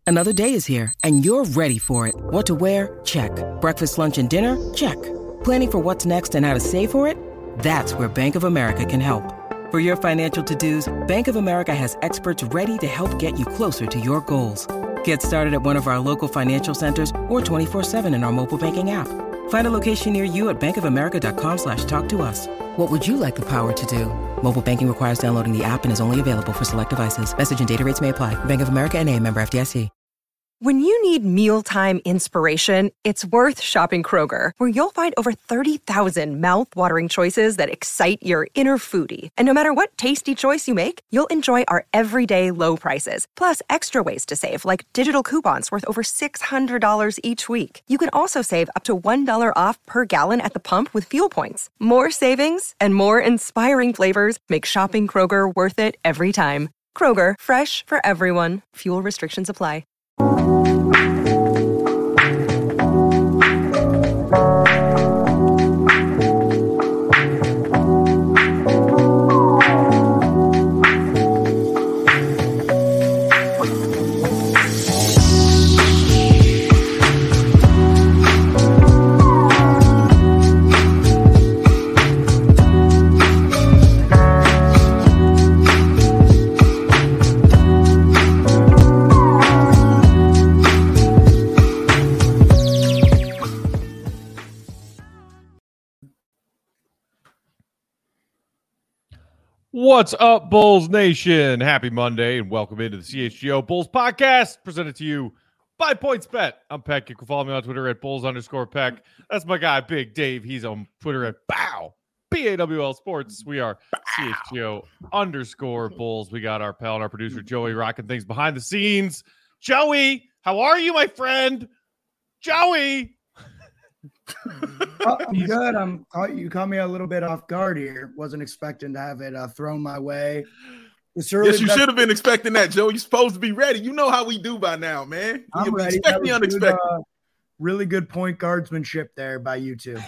Another day is here, and you're ready for it. What to wear? Check. Breakfast, lunch, and dinner? Check. Planning for what's next and how to save for it? That's where Bank of America can help. For your financial to-dos, Bank of America has experts ready to help get you closer to your goals. Get started at one of our local financial centers or 24/7 in our mobile banking app. Find a location near you at bankofamerica.com/talktous. What would you like the power to do? Mobile banking requires downloading the app and is only available for select devices. Message and data rates may apply. Bank of America N.A., member FDIC. When you need mealtime inspiration, it's worth shopping Kroger, where you'll find over 30,000 mouth-watering choices that excite your inner foodie. And no matter what tasty choice you make, you'll enjoy our everyday low prices, plus extra ways to save, like digital coupons worth over $600 each week. You can also save up to $1 off per gallon at the pump with fuel points. More savings and more inspiring flavors make shopping Kroger worth it every time. Kroger, fresh for everyone. Fuel restrictions apply. What's up, Bulls Nation? Happy Monday and welcome into the CHGO Bulls podcast presented to you by PointsBet. I'm Peck. You can follow me on Twitter at Bulls_Peck. That's my guy, Big Dave. He's on Twitter at BAW, BAWL Sports. We are CHGO_Bulls. We got our pal and our producer, Joey, rocking things behind the scenes. Joey, how are you, my friend? Joey! I'm good. You caught me a little bit off guard here. Wasn't expecting to have it thrown my way. Yes, you should have been expecting that, Joe. You're supposed to be ready. You know how we do by now, man. I'm ready. Expect the unexpected. Really good point guardsmanship there by you two.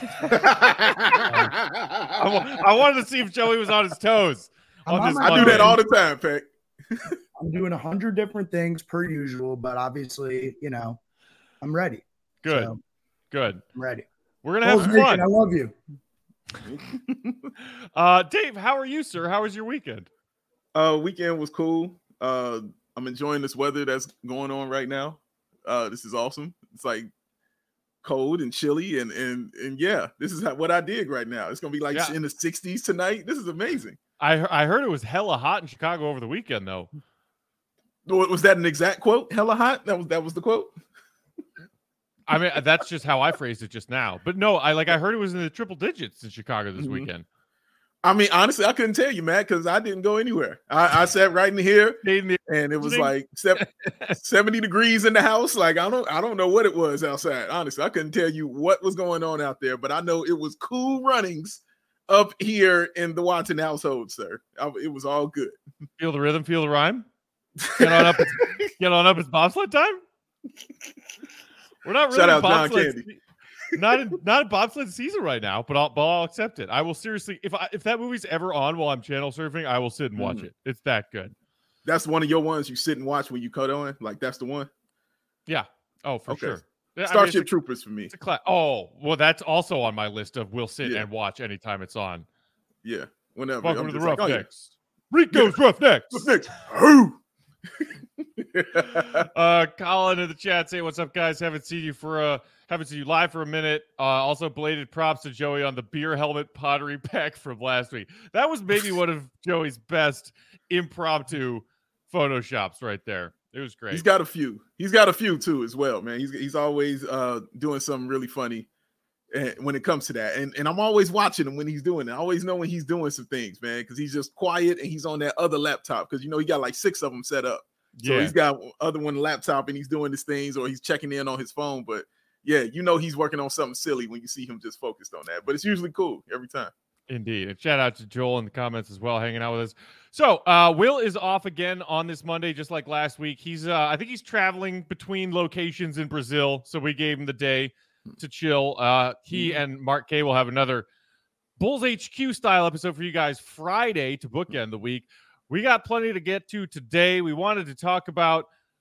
I wanted to see if Joey was on his toes. I do that all the time, Peck. I'm doing 100 different things per usual, but obviously, I'm ready. Good. So, Good. I'm ready. We're going to have some fun. I love you. Dave, how are you, sir? How was your weekend? Weekend was cool. I'm enjoying this weather that's going on right now. This is awesome. It's like cold and chilly and yeah, this is what I dig right now. It's going to be like in the 60s tonight. This is amazing. I heard it was hella hot in Chicago over the weekend, though. Was that an exact quote? Hella hot? That was the quote? I mean, that's just how I phrased it just now. But no, I heard it was in the triple digits in Chicago this weekend. I mean, honestly, I couldn't tell you, Matt, because I didn't go anywhere. I sat right in here, and it was like 70 degrees in the house. Like I don't know what it was outside. Honestly, I couldn't tell you what was going on out there, but I know it was cool runnings up here in the Watson household, sir. It was all good. Feel the rhythm, feel the rhyme. Get on up. It's bobsled time. We're not really bobsled. Not in bobsled season right now, but I'll accept it. I will seriously, if that movie's ever on while I'm channel surfing, I will sit and watch it. It's that good. That's one of your ones you sit and watch when you cut on. Like that's the one. Yeah. Oh, for sure. Starship Troopers for me. It's a oh, well, that's also on my list of we'll sit and watch anytime it's on. Yeah. Whenever. Welcome to the Roughnecks. Rico's Roughnecks. Colin in the chat saying, "What's up, guys? Haven't seen you live for a minute." Also, belated props to Joey on the beer helmet pottery pack from last week. That was maybe one of Joey's best impromptu photoshops right there. It was great. He's got a few too as well, man. He's always doing something really funny when it comes to that, and I'm always watching him when he's doing it. I always know when he's doing some things, man, because he's just quiet and he's on that other laptop because he got like 6 of them set up. So he's got other one laptop and he's doing his things or he's checking in on his phone. But yeah, he's working on something silly when you see him just focused on that. But it's usually cool every time. Indeed. And shout out to Joel in the comments as well, hanging out with us. So Will is off again on this Monday, just like last week. He's I think he's traveling between locations in Brazil. So we gave him the day to chill. He and Mark K will have another Bulls HQ style episode for you guys Friday to bookend the week. We got plenty to get to today. We wanted to talk about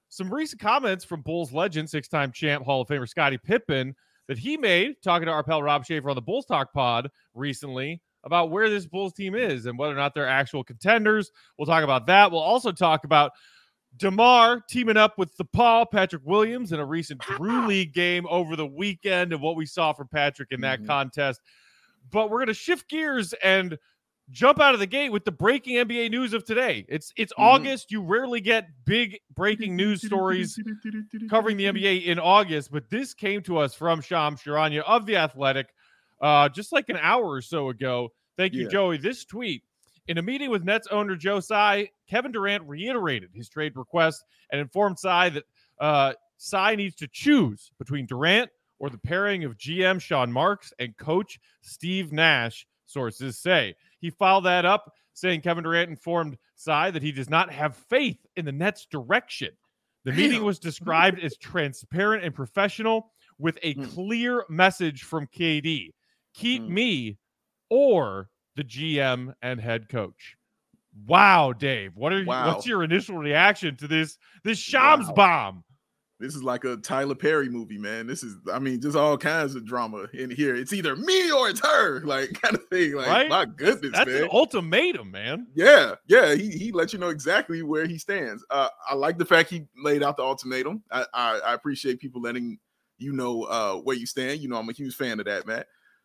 some recent comments from Bulls legend, 6-time champ, Hall of Famer Scottie Pippen that he made talking to our pal Rob Schaefer on the Bulls Talk pod recently about where this Bulls team is and whether or not they're actual contenders. We'll talk about that. We'll also talk about DeMar teaming up with Patrick Williams in a recent Drew League game over the weekend and what we saw from Patrick in that contest. But we're going to shift gears and jump out of the gate with the breaking NBA news of today. It's August. You rarely get big breaking news stories covering the NBA in August, but this came to us from Shams Charania of The Athletic just like an hour or so ago. Thank you, Joey. This tweet: in a meeting with Nets owner Joe Tsai, Kevin Durant reiterated his trade request and informed Tsai that Tsai needs to choose between Durant or the pairing of GM Sean Marks and coach Steve Nash, sources say. He followed that up, saying Kevin Durant informed Tsai that he does not have faith in the Nets' direction. The meeting was described as transparent and professional with a clear message from KD. Keep me or the GM and head coach. Wow, Dave. What's your initial reaction to this Shams bomb? This is like a Tyler Perry movie, man. This is, just all kinds of drama in here. It's either me or it's her, like kind of thing. Like, right? My goodness, that's man. An ultimatum, man. Yeah. He let you know exactly where he stands. I like the fact he laid out the ultimatum. I appreciate people letting you know where you stand. You know, I'm a huge fan of that, man.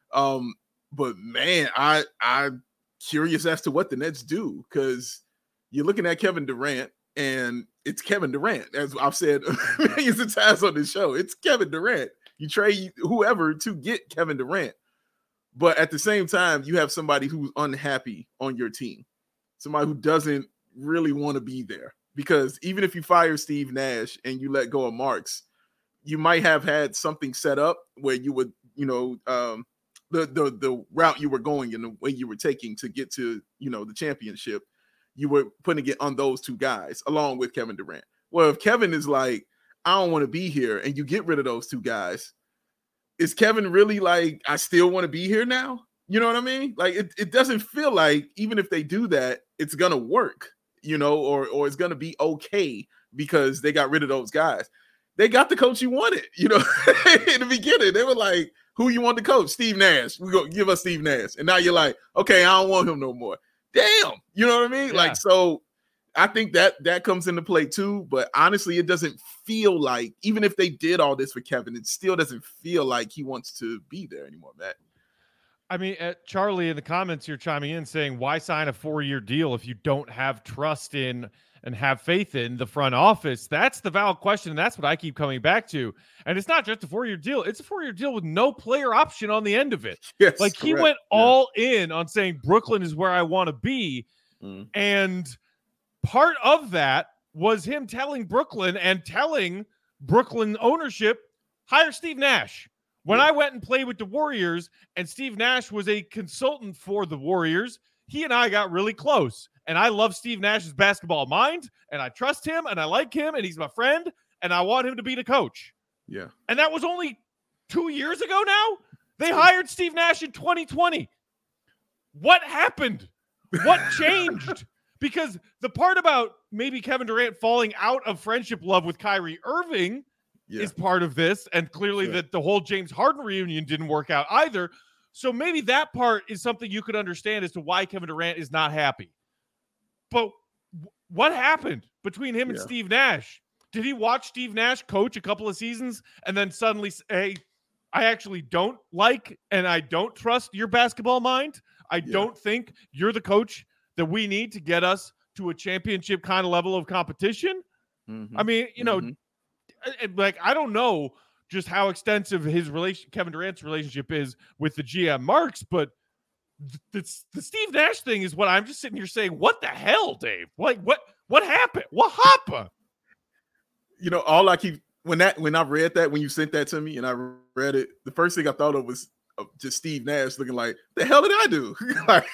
But man, I'm curious as to what the Nets do, because you're looking at Kevin Durant. And it's Kevin Durant, as I've said millions of times on this show. It's Kevin Durant. You trade whoever to get Kevin Durant. But at the same time, you have somebody who's unhappy on your team, somebody who doesn't really want to be there. Because even if you fire Steve Nash and you let go of Marks, you might have had something set up where you would, the route you were going and the way you were taking to get to, the championship. You were putting it on those two guys along with Kevin Durant. Well, if Kevin is like, I don't want to be here, and you get rid of those two guys, is Kevin really like, I still want to be here now? You know what I mean? Like, it doesn't feel like, even if they do that, it's going to work, or it's going to be okay because they got rid of those guys. They got the coach you wanted, in the beginning. They were like, who you want to coach? Steve Nash. We're going to give us Steve Nash. And now you're like, okay, I don't want him no more. Damn, you know what I mean? Yeah. Like, so I think that comes into play too. But honestly, it doesn't feel like, even if they did all this for Kevin, it still doesn't feel like he wants to be there anymore, Matt. I mean, Charlie in the comments here chiming in saying, why sign a 4-year deal if you don't have trust in and have faith in the front office? That's the valid question, and that's what I keep coming back to. And it's not just a 4-year deal. It's a 4-year deal with no player option on the end of it. Yes, like, he went all in on saying Brooklyn is where I want to be. And part of that was him telling Brooklyn and telling Brooklyn ownership, hire Steve Nash. When I went and played with the Warriors and Steve Nash was a consultant for the Warriors, he and I got really close. And I love Steve Nash's basketball mind, and I trust him, and I like him, and he's my friend, and I want him to be the coach. Yeah. And that was only 2 years ago now? They hired Steve Nash in 2020. What happened? What changed? Because the part about maybe Kevin Durant falling out of friendship love with Kyrie Irving is part of this, and clearly that the whole James Harden reunion didn't work out either. So maybe that part is something you could understand as to why Kevin Durant is not happy. But what happened between him and Steve Nash? Did he watch Steve Nash coach a couple of seasons and then suddenly say, I actually don't like and I don't trust your basketball mind? I don't think you're the coach that we need to get us to a championship kind of level of competition. I mean, like, I don't know just how extensive Kevin Durant's relationship is with the GM Marks, but the Steve Nash thing is what I'm just sitting here saying, what the hell, Dave? Like, what happened? What happened? All I keep, when I read that, when you sent that to me and I read it, the first thing I thought of was just Steve Nash looking like, the hell did I do? Like,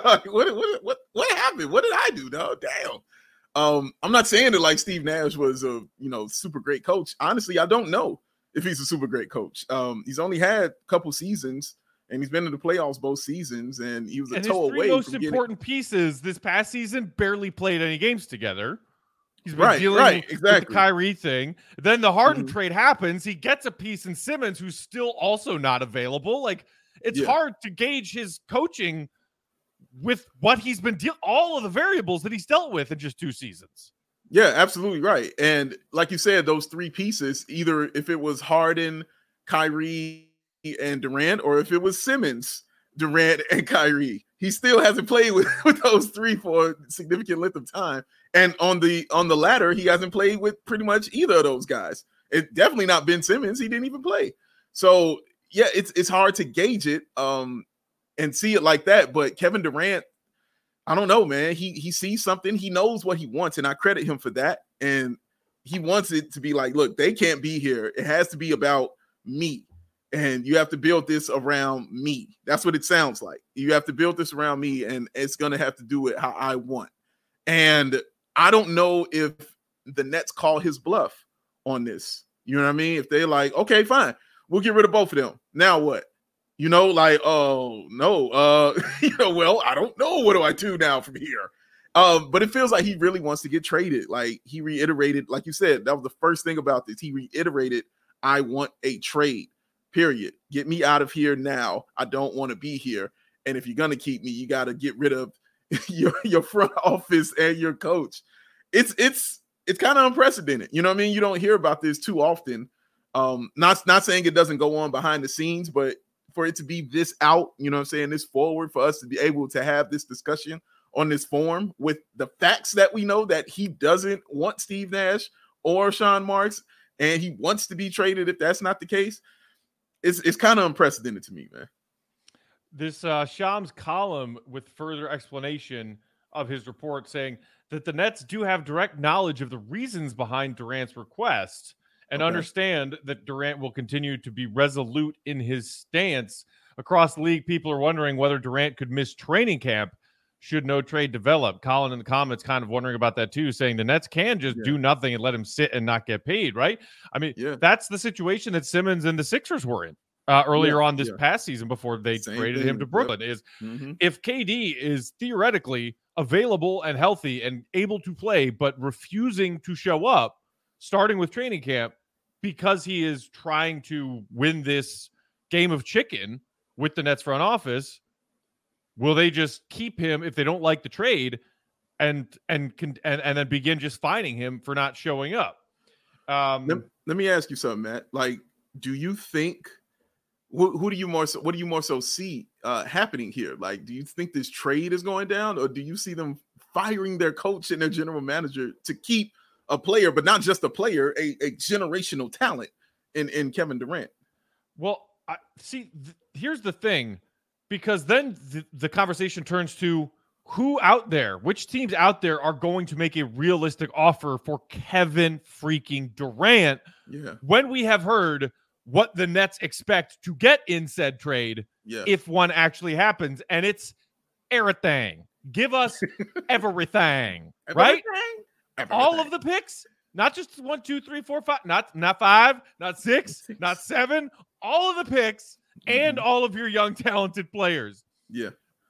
what happened? What did I do? No, damn. I'm not saying that like Steve Nash was a super great coach. Honestly, I don't know if he's a super great coach. He's only had a couple seasons, and he's been in the playoffs both seasons, and he was a toe away. His 3 most important pieces this past season barely played any games together. He's been dealing with the Kyrie thing. Then the Harden trade happens. He gets a piece in Simmons, who's still also not available. Like, it's hard to gauge his coaching with what he's been all of the variables that he's dealt with in just 2 seasons. Yeah, absolutely right. And like you said, those 3 pieces, either if it was Harden, Kyrie, and Durant, or if it was Simmons, Durant, and Kyrie, he still hasn't played with those 3 for a significant length of time. And on the latter, he hasn't played with pretty much either of those guys. It's definitely not Ben Simmons. He didn't even play. So yeah, it's hard to gauge it and see it like that. But Kevin Durant, I don't know, man. He sees something. He knows what he wants, and I credit him for that. And he wants it to be like, look, they can't be here. It has to be about me. And you have to build this around me. That's what it sounds like. You have to build this around me, and it's going to have to do it how I want. And I don't know if the Nets call his bluff on this. You know what I mean? If they're like, okay, fine, we'll get rid of both of them. Now what? You know, like, oh, no. Well, I don't know. What do I do now from here? But it feels like he really wants to get traded. Like, he reiterated, like you said, that was the first thing about this. He reiterated, I want a trade, period. Get me out of here now. I don't want to be here. And if you're going to keep me, you got to get rid of your front office and your coach. It's kind of unprecedented. You know what I mean? You don't hear about this too often. Not saying it doesn't go on behind the scenes, but for it to be this out, you know what I'm saying, this forward, for us to be able to have this discussion on this forum with the facts that we know that he doesn't want Steve Nash or Sean Marks, and he wants to be traded if that's not the case, it's kind of unprecedented to me, man. This Shams column with further explanation of his report saying that the Nets do have direct knowledge of the reasons behind Durant's request and understand that Durant will continue to be resolute in his stance. Across the league, people are wondering whether Durant could miss training camp should no trade develop. Colin in the comments kind of wondering about that too, saying the Nets can just do nothing and let him sit and not get paid, right? I mean, that's the situation that Simmons and the Sixers were in earlier on this past season before they traded him to Brooklyn. Is if KD is theoretically available and healthy and able to play, but refusing to show up, starting with training camp, because he is trying to win this game of chicken with the Nets front office, will they just keep him if they don't like the trade and then begin just fining him for not showing up? Let me ask you something, Matt. Like, do you think what do you more so see happening here? Like, do you think this trade is going down, or do you see them firing their coach and their general manager to keep a player, but not just a player, a generational talent in Kevin Durant? Well, here's the thing, because then the conversation turns to which teams out there are going to make a realistic offer for Kevin freaking Durant when we have heard what the Nets expect to get in said trade if one actually happens. And it's everything. Give us everything, right? Everything. All of the picks, not just 1, 2, 3, 4, 5, not 5, not 6, not 7, all of the picks and all of your young talented players. Yeah.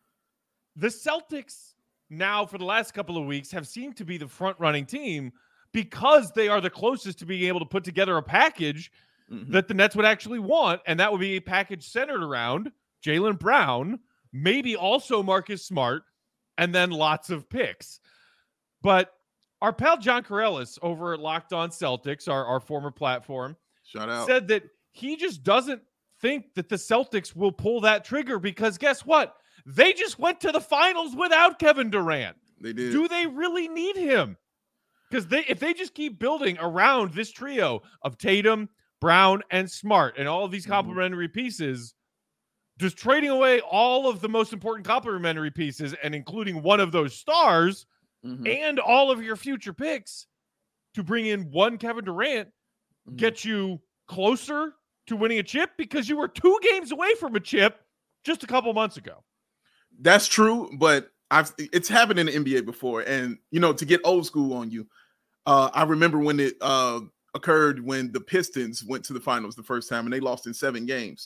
The Celtics now for the last couple of weeks have seemed to be the front running team because they are the closest to being able to put together a package that the Nets would actually want. And that would be a package centered around Jaylen Brown, maybe also Marcus Smart, and then lots of picks. But our pal John Corellis over at Locked On Celtics, our former platform, shout out, said that he just doesn't think that the Celtics will pull that trigger because guess what? They just went to the finals without Kevin Durant. They did. Do they really need him? Because if they just keep building around this trio of Tatum, Brown, and Smart, and all of these complementary pieces, just trading away all of the most important complementary pieces and including one of those stars and all of your future picks to bring in one Kevin Durant, get you closer to winning a chip, because you were 2 games away from a chip just a couple months ago. That's true, but it's happened in the NBA before. And, to get old school on you, I remember when it occurred when the Pistons went to the finals the first time and they lost in 7 games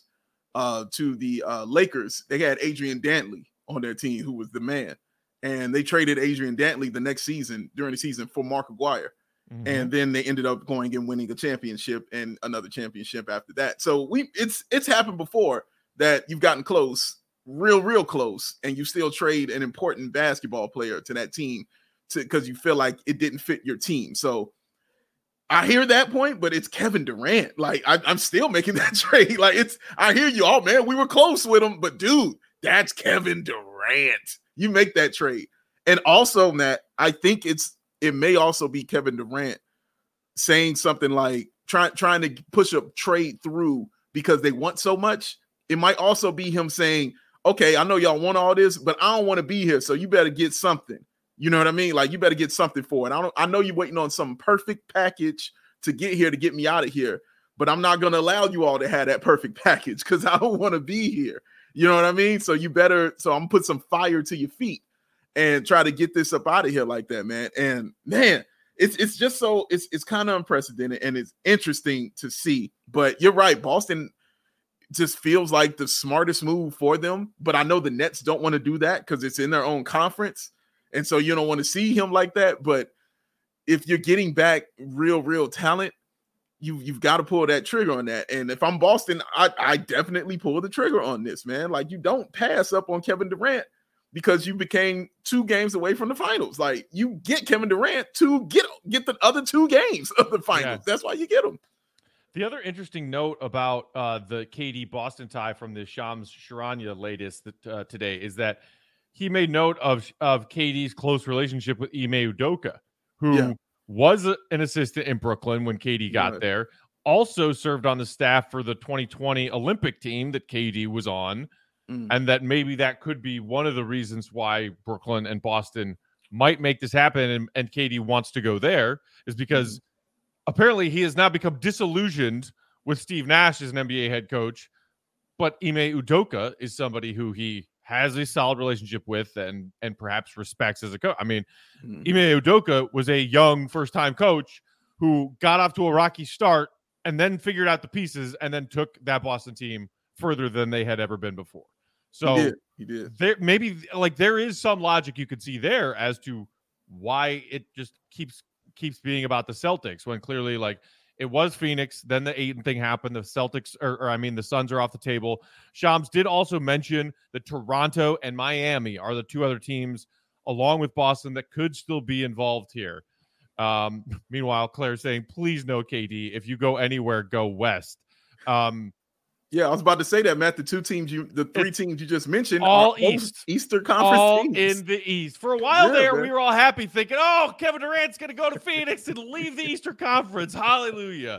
to the Lakers. They had Adrian Dantley on their team, who was the man. And they traded Adrian Dantley the next season, during the season, for Mark Aguirre. Mm-hmm. And then they ended up going and winning a championship and another championship after that. So it's happened before that you've gotten close, real close, and you still trade an important basketball player to that team because you feel like it didn't fit your team. So I hear that point, but it's Kevin Durant. Like I'm still making that trade. Like I hear you. Oh man, we were close with him, but dude, that's Kevin Durant. You make that trade. And also, Matt, I think it may also be Kevin Durant saying something like trying to push a trade through because they want so much. It might also be him saying, okay, I know y'all want all this, but I don't want to be here. So you better get something. You know what I mean? Like you better get something for it. I know you're waiting on some perfect package to get here to get me out of here, but I'm not going to allow you all to have that perfect package because I don't want to be here. You know what I mean? So I'm going to put some fire to your feet and try to get this up out of here like that, man. And man, it's just so it's kind of unprecedented and it's interesting to see. But you're right, Boston just feels like the smartest move for them. But I know the Nets don't want to do that because it's in their own conference. And so you don't want to see him like that. But if you're getting back real talent, you've got to pull that trigger on that. And if I'm Boston, I definitely pull the trigger on this, man. Like you don't pass up on Kevin Durant because you became 2 games away from the finals. Like you get Kevin Durant to get the other 2 games of the finals. That's why you get him. The other interesting note about the KD Boston tie from the Shams Charania latest today is that he made note of KD's close relationship with Ime Udoka, who was an assistant in Brooklyn when KD got there, also served on the staff for the 2020 Olympic team that KD was on, and that maybe that could be one of the reasons why Brooklyn and Boston might make this happen and KD wants to go there is because apparently he has now become disillusioned with Steve Nash as an NBA head coach, but Ime Udoka is somebody who he has a solid relationship with and perhaps respects as a coach. I mean, Ime Udoka was a young first-time coach who got off to a rocky start and then figured out the pieces and then took that Boston team further than they had ever been before. So he did. There is some logic you could see there as to why it just keeps being about the Celtics when clearly like it was Phoenix, then the Ayton thing happened. The Celtics, the Suns are off the table. Shams did also mention that Toronto and Miami are the 2 other teams, along with Boston, that could still be involved here. Meanwhile, Claire's saying, please no, KD. If you go anywhere, go west. Yeah, I was about to say that, Matt. The 3 teams you just mentioned, all East, Eastern Conference all teams. in the East. For a while man. we were all happy, thinking, "Oh, Kevin Durant's going to go to Phoenix and leave the Eastern Conference." Hallelujah!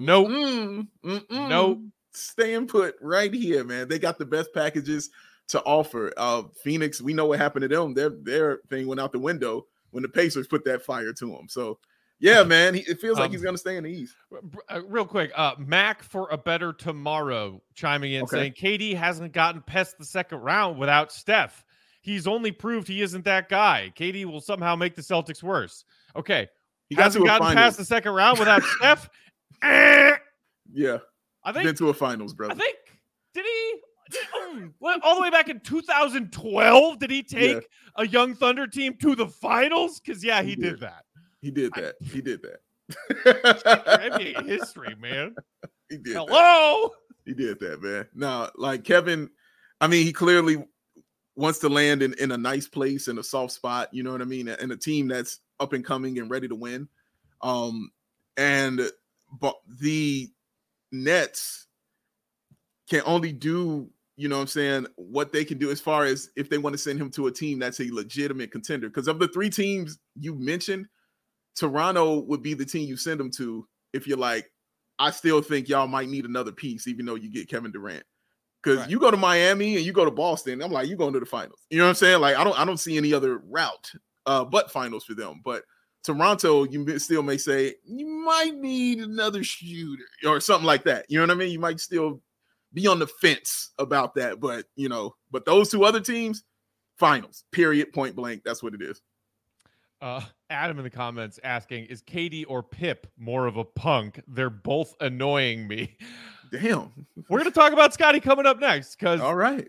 Nope, nope. Staying put right here, man. They got the best packages to offer. Phoenix, we know what happened to them. Their thing went out the window when the Pacers put that fire to them. So. Yeah, man. It feels like he's going to stay in the East. Real quick, Mac for a better tomorrow chiming in saying KD hasn't gotten past the second round without Steph. He's only proved he isn't that guy. KD will somehow make the Celtics worse. Okay. He hasn't gotten past the second round without Steph. Yeah. I think been to a finals, brother. I think did he all the way back in 2012? Did he take a young Thunder team to the finals? Because he did that. He did that. He did that. NBA history, man. He did. Hello. That. He did that, man. Now, like Kevin, I mean, he clearly wants to land in a nice place, in a soft spot. You know what I mean? And a team that's up and coming and ready to win. But the Nets can only do, you know what I'm saying, what they can do as far as if they want to send him to a team that's a legitimate contender. Because of the 3 teams you mentioned, Toronto would be the team you send them to if you're like, I still think y'all might need another piece, even though you get Kevin Durant. Because you go to Miami and you go to Boston, I'm like, you're going to the finals. You know what I'm saying? Like, I don't see any other route but finals for them. But Toronto, you still may say, you might need another shooter or something like that. You know what I mean? You might still be on the fence about that. But, but those 2 other teams, finals, period, point blank. That's what it is. Adam in the comments asking, is KD or Pip more of a punk? They're both annoying me. Damn. We're going to talk about Scottie coming up next. All right.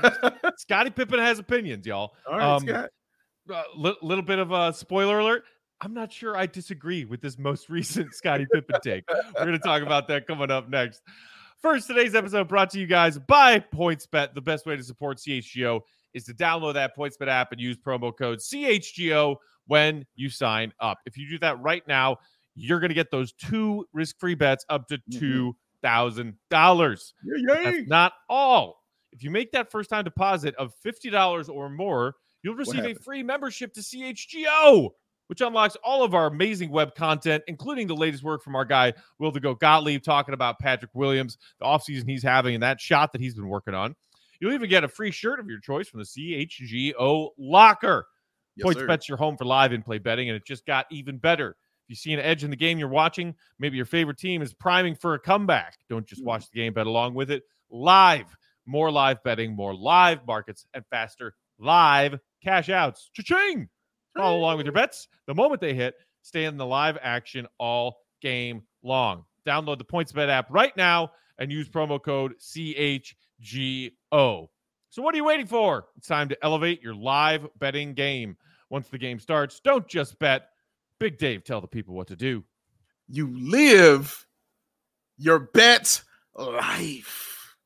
Scottie Pippen has opinions, y'all. All right, Scott. Little bit of a spoiler alert. I'm not sure I disagree with this most recent Scottie Pippen take. We're going to talk about that coming up next. First, today's episode brought to you guys by PointsBet. The best way to support CHGO is to download that PointsBet app and use promo code CHGO when you sign up. If you do that right now, you're going to get those 2 risk-free bets up to $2,000. That's not all. If you make that first-time deposit of $50 or more, you'll receive a free membership to CHGO, which unlocks all of our amazing web content, including the latest work from our guy, Will the Goat Gottlieb, talking about Patrick Williams, the offseason he's having, and that shot that he's been working on. You'll even get a free shirt of your choice from the CHGO locker. PointsBet's your home for live in-play betting, and it just got even better. If you see an edge in the game you're watching, maybe your favorite team is priming for a comeback. Don't just watch the game, bet along with it. Live. More live betting, more live markets, and faster live cash outs. Cha-ching! Follow along with your bets the moment they hit. Stay in the live action all game long. Download the PointsBet app right now and use promo code CHGO. So what are you waiting for? It's time to elevate your live betting game. Once the game starts, don't just bet. Big Dave, tell the people what to do. You live your bet life.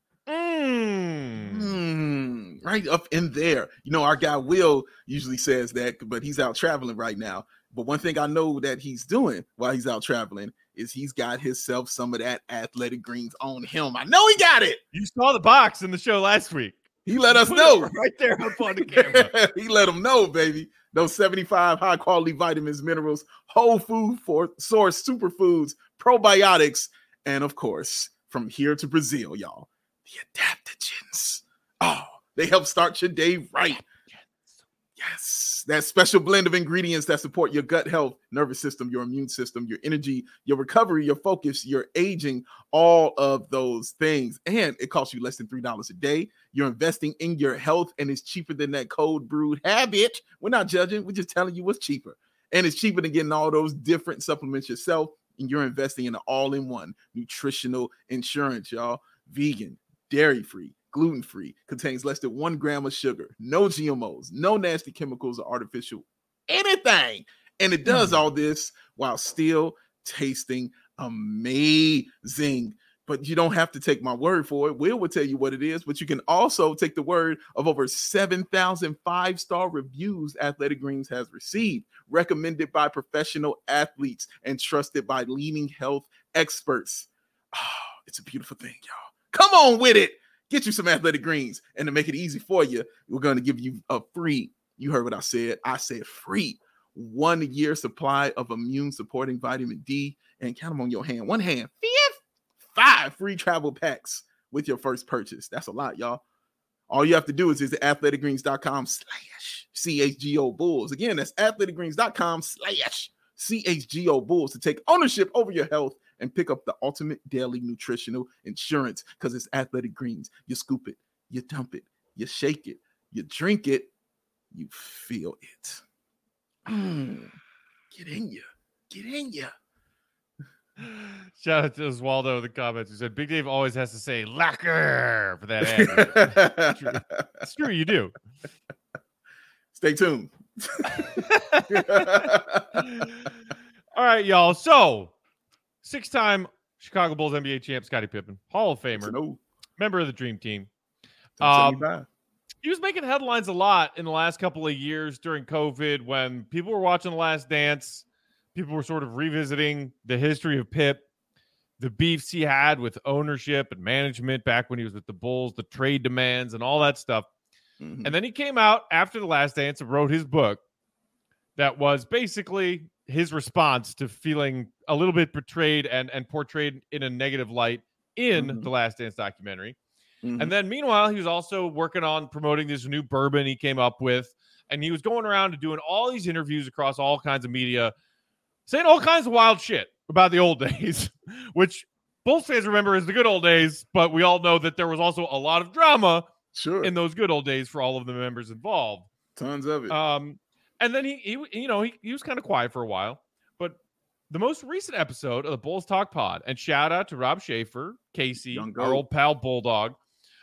Right up in there. You know, our guy Will usually says that, but he's out traveling right now. But one thing I know that he's doing while he's out traveling is he's got himself some of that Athletic Greens on him. I know he got it. You saw the box in the show last week. He let us know. Right there up on the camera. He let them know, baby. Those 75 high-quality vitamins, minerals, whole food source superfoods, probiotics, and, of course, from here to Brazil, y'all, the adaptogens. Oh, they help start your day right. Yes, that special blend of ingredients that support your gut health, nervous system, your immune system, your energy, your recovery, your focus, your aging, all of those things. And it costs you less than $3 a day. You're investing in your health, and it's cheaper than that cold brewed habit. We're not judging. We're just telling you what's cheaper. And it's cheaper than getting all those different supplements yourself. And you're investing in an all-in-one nutritional insurance, y'all. Vegan, dairy-free, gluten-free, contains less than 1 gram of sugar, no GMOs, no nasty chemicals or artificial anything. And it does all this while still tasting amazing. But you don't have to take my word for it. Will tell you what it is, but you can also take the word of over 7,000 5-star reviews Athletic Greens has received, recommended by professional athletes and trusted by leading health experts. Oh, it's a beautiful thing, y'all. Come on with it. Get you some Athletic Greens. And to make it easy for you, we're going to give you a free, you heard what I said free 1 year supply of immune supporting vitamin D, and count them on your hand. One hand, 5 free travel packs with your first purchase. That's a lot, y'all. All you have to do is visit athleticgreens.com/CHGO Bulls. Again, that's athleticgreens.com/CHGO Bulls to take ownership over your health and pick up the ultimate daily nutritional insurance, because it's Athletic Greens. You scoop it, you dump it, you shake it, you drink it, you feel it. Get in you. Get in you. Shout out to Oswaldo in the comments who said Big Dave always has to say lacquer for that ad. It's true, you do. Stay tuned. All right, y'all. So, 6-time Chicago Bulls NBA champ Scottie Pippen, Hall of Famer, member of the Dream Team. He was making headlines a lot in the last couple of years during COVID when people were watching The Last Dance. People were sort of revisiting the history of Pip, the beefs he had with ownership and management back when he was with the Bulls, the trade demands and all that stuff. Mm-hmm. And then he came out after The Last Dance and wrote his book that was basically his response to feeling a little bit betrayed and portrayed in a negative light in The Last Dance documentary. Mm-hmm. And then meanwhile, he was also working on promoting this new bourbon he came up with. And he was going around and doing all these interviews across all kinds of media, saying all kinds of wild shit about the old days, which Bulls fans remember as the good old days, but we all know that there was also a lot of drama in those good old days for all of the members involved. Tons of it. And then he was kind of quiet for a while, but the most recent episode of the Bulls Talk Pod, and shout out to Rob Schaefer, Casey, our old pal Bulldog,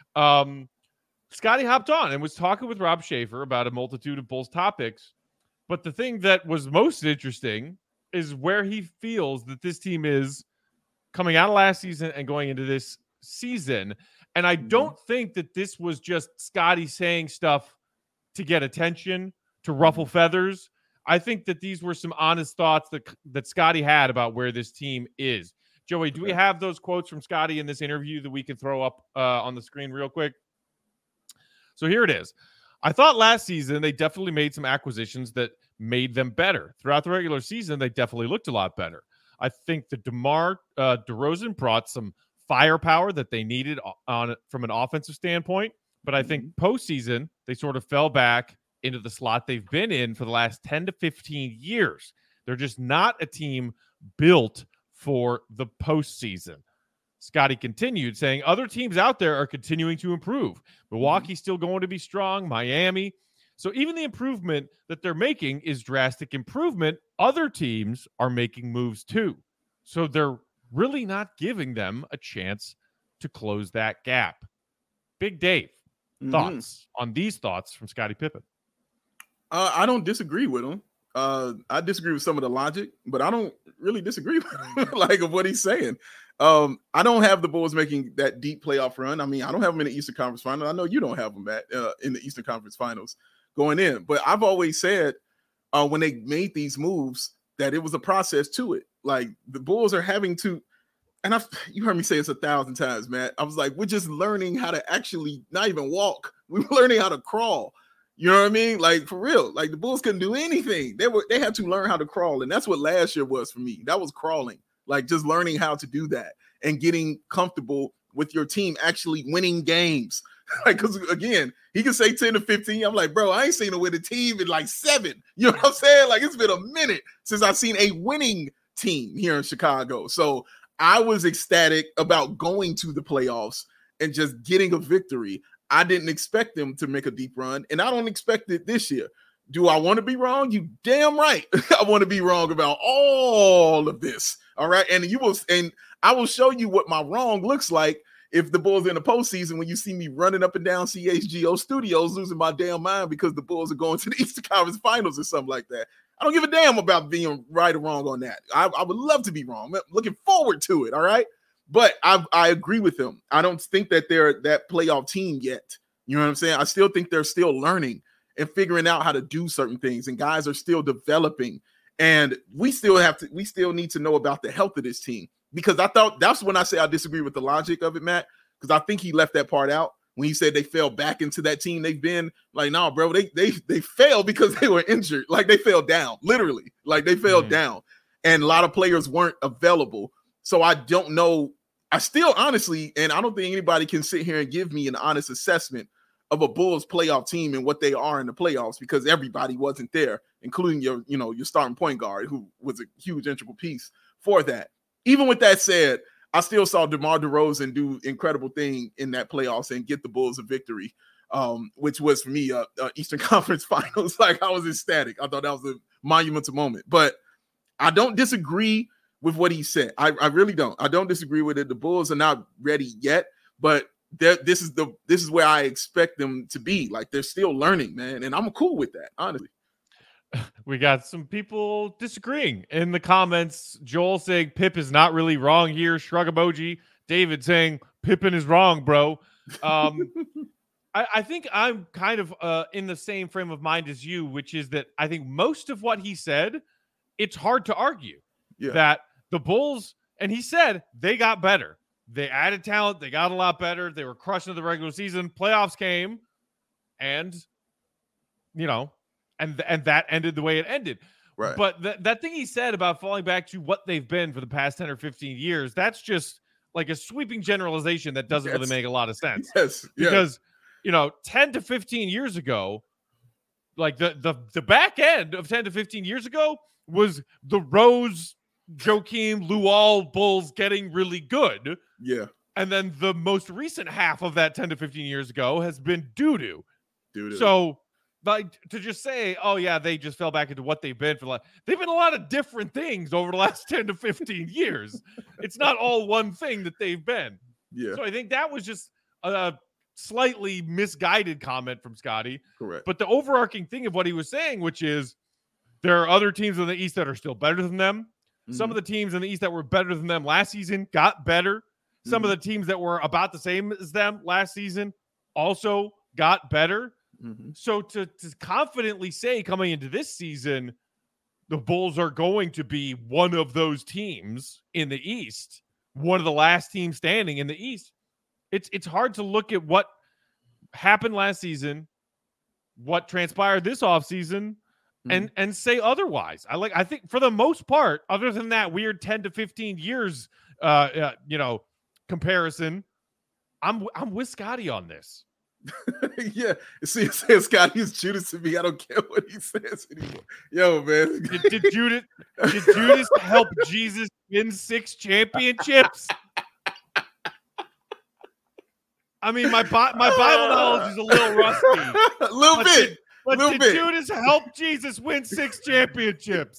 Scottie hopped on and was talking with Rob Schaefer about a multitude of Bulls topics. But the thing that was most interesting is where he feels that this team is coming out of last season and going into this season. And I don't think that this was just Scotty saying stuff to get attention, to ruffle feathers. I think that these were some honest thoughts that Scotty had about where this team is. Joey, do we have those quotes from Scotty in this interview that we can throw up on the screen real quick? So here it is. I thought last season they definitely made some acquisitions that made them better. Throughout the regular season, they definitely looked a lot better. I think that DeMar DeRozan brought some firepower that they needed from an offensive standpoint. But I think postseason, they sort of fell back into the slot they've been in for the last 10 to 15 years. They're just not a team built for the postseason. Scotty continued saying other teams out there are continuing to improve. Milwaukee's still going to be strong, Miami. So even the improvement that they're making is drastic improvement. Other teams are making moves too. So they're really not giving them a chance to close that gap. Big Dave, thoughts on these thoughts from Scottie Pippen? I don't disagree with him. I disagree with some of the logic, but I don't really disagree with of what he's saying. I don't have the Bulls making that deep playoff run. I mean, I don't have them in the Eastern Conference Finals. I know you don't have them in the Eastern Conference Finals going in, but I've always said when they made these moves that it was a process to it. Like the Bulls are having to, and you heard me say this 1,000 times, man. I was like, we're just learning how to actually not even walk. We're learning how to crawl. You know what I mean? Like for real, like the Bulls couldn't do anything. They had to learn how to crawl. And that's what last year was for me. That was crawling, like just learning how to do that and getting comfortable with your team actually winning games. Like, cause again, he can say 10 to 15. I'm like, bro, I ain't seen a winning team in like 7. You know what I'm saying? Like it's been a minute since I've seen a winning team here in Chicago. So I was ecstatic about going to the playoffs and just getting a victory. I didn't expect them to make a deep run, and I don't expect it this year. Do I want to be wrong? You damn right. I want to be wrong about all of this. All right. And I will show you what my wrong looks like if the Bulls are in the postseason when you see me running up and down CHGO Studios losing my damn mind because the Bulls are going to the Eastern Conference Finals or something like that. I don't give a damn about being right or wrong on that. I would love to be wrong. I'm looking forward to it. All right. But I agree with him. I don't think that they're that playoff team yet. You know what I'm saying? I still think they're still learning and figuring out how to do certain things, and guys are still developing. And we still need to know about the health of this team, because I thought that's when I say I disagree with the logic of it, Matt, because I think he left that part out when he said they fell back into that team they've been. Like, no, bro, they failed because they were injured. Like they fell down, literally. Like they fell down, and a lot of players weren't available. So I don't know. I still honestly, and I don't think anybody can sit here and give me an honest assessment of a Bulls playoff team and what they are in the playoffs, because everybody wasn't there, including your starting point guard, who was a huge integral piece for that. Even with that said, I still saw DeMar DeRozan do incredible thing in that playoffs and get the Bulls a victory, which was for me Eastern Conference Finals. Like I was ecstatic. I thought that was a monumental moment. But I don't disagree with what he said. I really don't. I don't disagree with it. The Bulls are not ready yet, but this is where I expect them to be. Like they're still learning, man, and I'm cool with that, honestly. We got some people disagreeing in the comments. Joel saying Pip is not really wrong here. Shrug emoji. David saying Pippen is wrong, bro. I think I'm kind of in the same frame of mind as you, which is that I think most of what he said, it's hard to argue that the Bulls, and he said they got better. They added talent. They got a lot better. They were crushing the regular season. Playoffs came, and and that ended the way it ended. Right. But that thing he said about falling back to what they've been for the past 10 or 15 years, that's just like a sweeping generalization that doesn't really make a lot of sense. Yes. Because 10 to 15 years ago, like the back end of 10 to 15 years ago was the Rose, Joakim, Luol Bulls getting really good. Yeah. And then the most recent half of that 10 to 15 years ago has been doo-doo. Doo-doo. So like to just say, oh yeah, they just fell back into what they've been for they've been a lot of different things over the last 10 to 15 years. It's not all one thing that they've been. Yeah. So I think that was just a slightly misguided comment from Scotty. Correct. But the overarching thing of what he was saying, which is There are other teams in the East that are still better than them. Some of the teams in the East that were better than them last season got better. Some of the teams that were about the same as them last season also got better. So to confidently say coming into this season, the Bulls are going to be one of those teams in the East, one of the last teams standing in the East. It's hard to look at what happened last season, what transpired this offseason, and say otherwise. I think for the most part, other than that weird 10 to 15 years comparison, I'm with Scotty on this. Yeah, see, it says Scotty's Judas to me. I don't care what he says anymore. Yo, man, did Judas help Jesus win 6 championships? I mean, my Bible knowledge is a little rusty. A little bit. But did Judas help Jesus win 6 championships?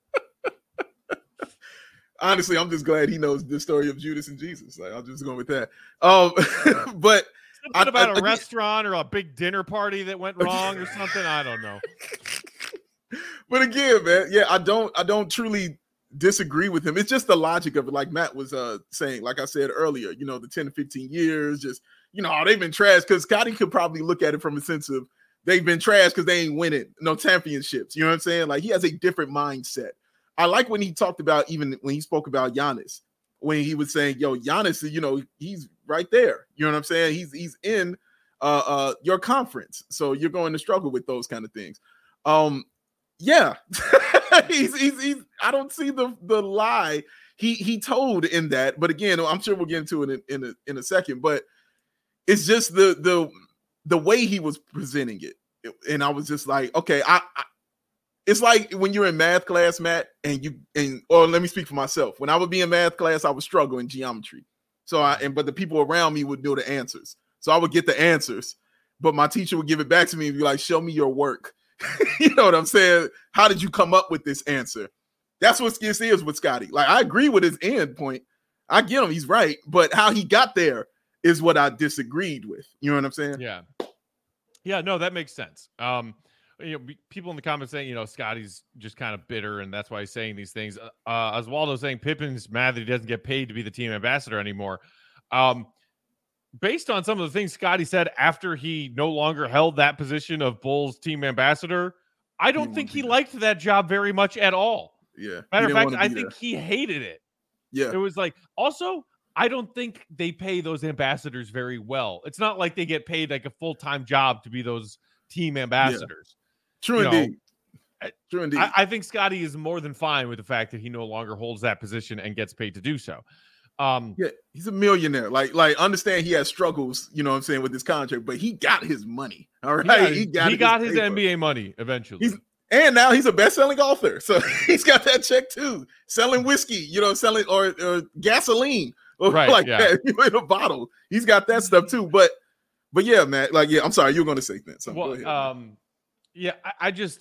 Honestly, I'm just glad he knows the story of Judas and Jesus. Like, I'll just go with that. But something about a restaurant or a big dinner party that went wrong or something. I don't know. But again, man, yeah, I don't truly disagree with him. It's just the logic of it, like Matt was saying, like I said earlier, the 10 to 15 years, just they've been trash. Because Scotty could probably look at it from a sense of they've been trash because they ain't winning no championships. You know what I'm saying? Like, he has a different mindset. I like when he talked about, even when he spoke about Giannis, when he was saying, yo, Giannis, he's right there. You know what I'm saying? He's in your conference. So you're going to struggle with those kind of things. Yeah. he's I don't see the lie he told in that. But again, I'm sure we'll get into it in a second. But it's just the way he was presenting it. And I was just like, okay, it's like when you're in math class, Matt, or let me speak for myself. When I would be in math class, I would struggle in geometry. But the people around me would know the answers. So I would get the answers, but my teacher would give it back to me and be like, show me your work. You know what I'm saying? How did you come up with this answer? That's what this is with Scotty. Like, I agree with his end point. I get him. He's right. But how he got there is what I disagreed with. You know what I'm saying? Yeah. Yeah, no, that makes sense. People in the comments saying, Scotty's just kind of bitter, and that's why he's saying these things. Oswaldo saying Pippen's mad that he doesn't get paid to be the team ambassador anymore. Based on some of the things Scotty said after he no longer held that position of Bulls team ambassador, I don't think he liked that job very much at all. Yeah. Matter of fact, I think he hated it. Yeah. It was like, also, I don't think they pay those ambassadors very well. It's not like they get paid like a full-time job to be those team ambassadors. Yeah. True indeed. True indeed. I think Scotty is more than fine with the fact that he no longer holds that position and gets paid to do so. Yeah, he's a millionaire. Like understand he has struggles, you know what I'm saying, with his contract, but he got his money. All right. Yeah, he got his NBA money eventually. And now he's a best-selling author. So he's got that check too. Selling whiskey, selling or gasoline or that in a bottle. He's got that stuff too. But yeah, man, I'm sorry, you were going to say that. So well, go ahead. Yeah, I just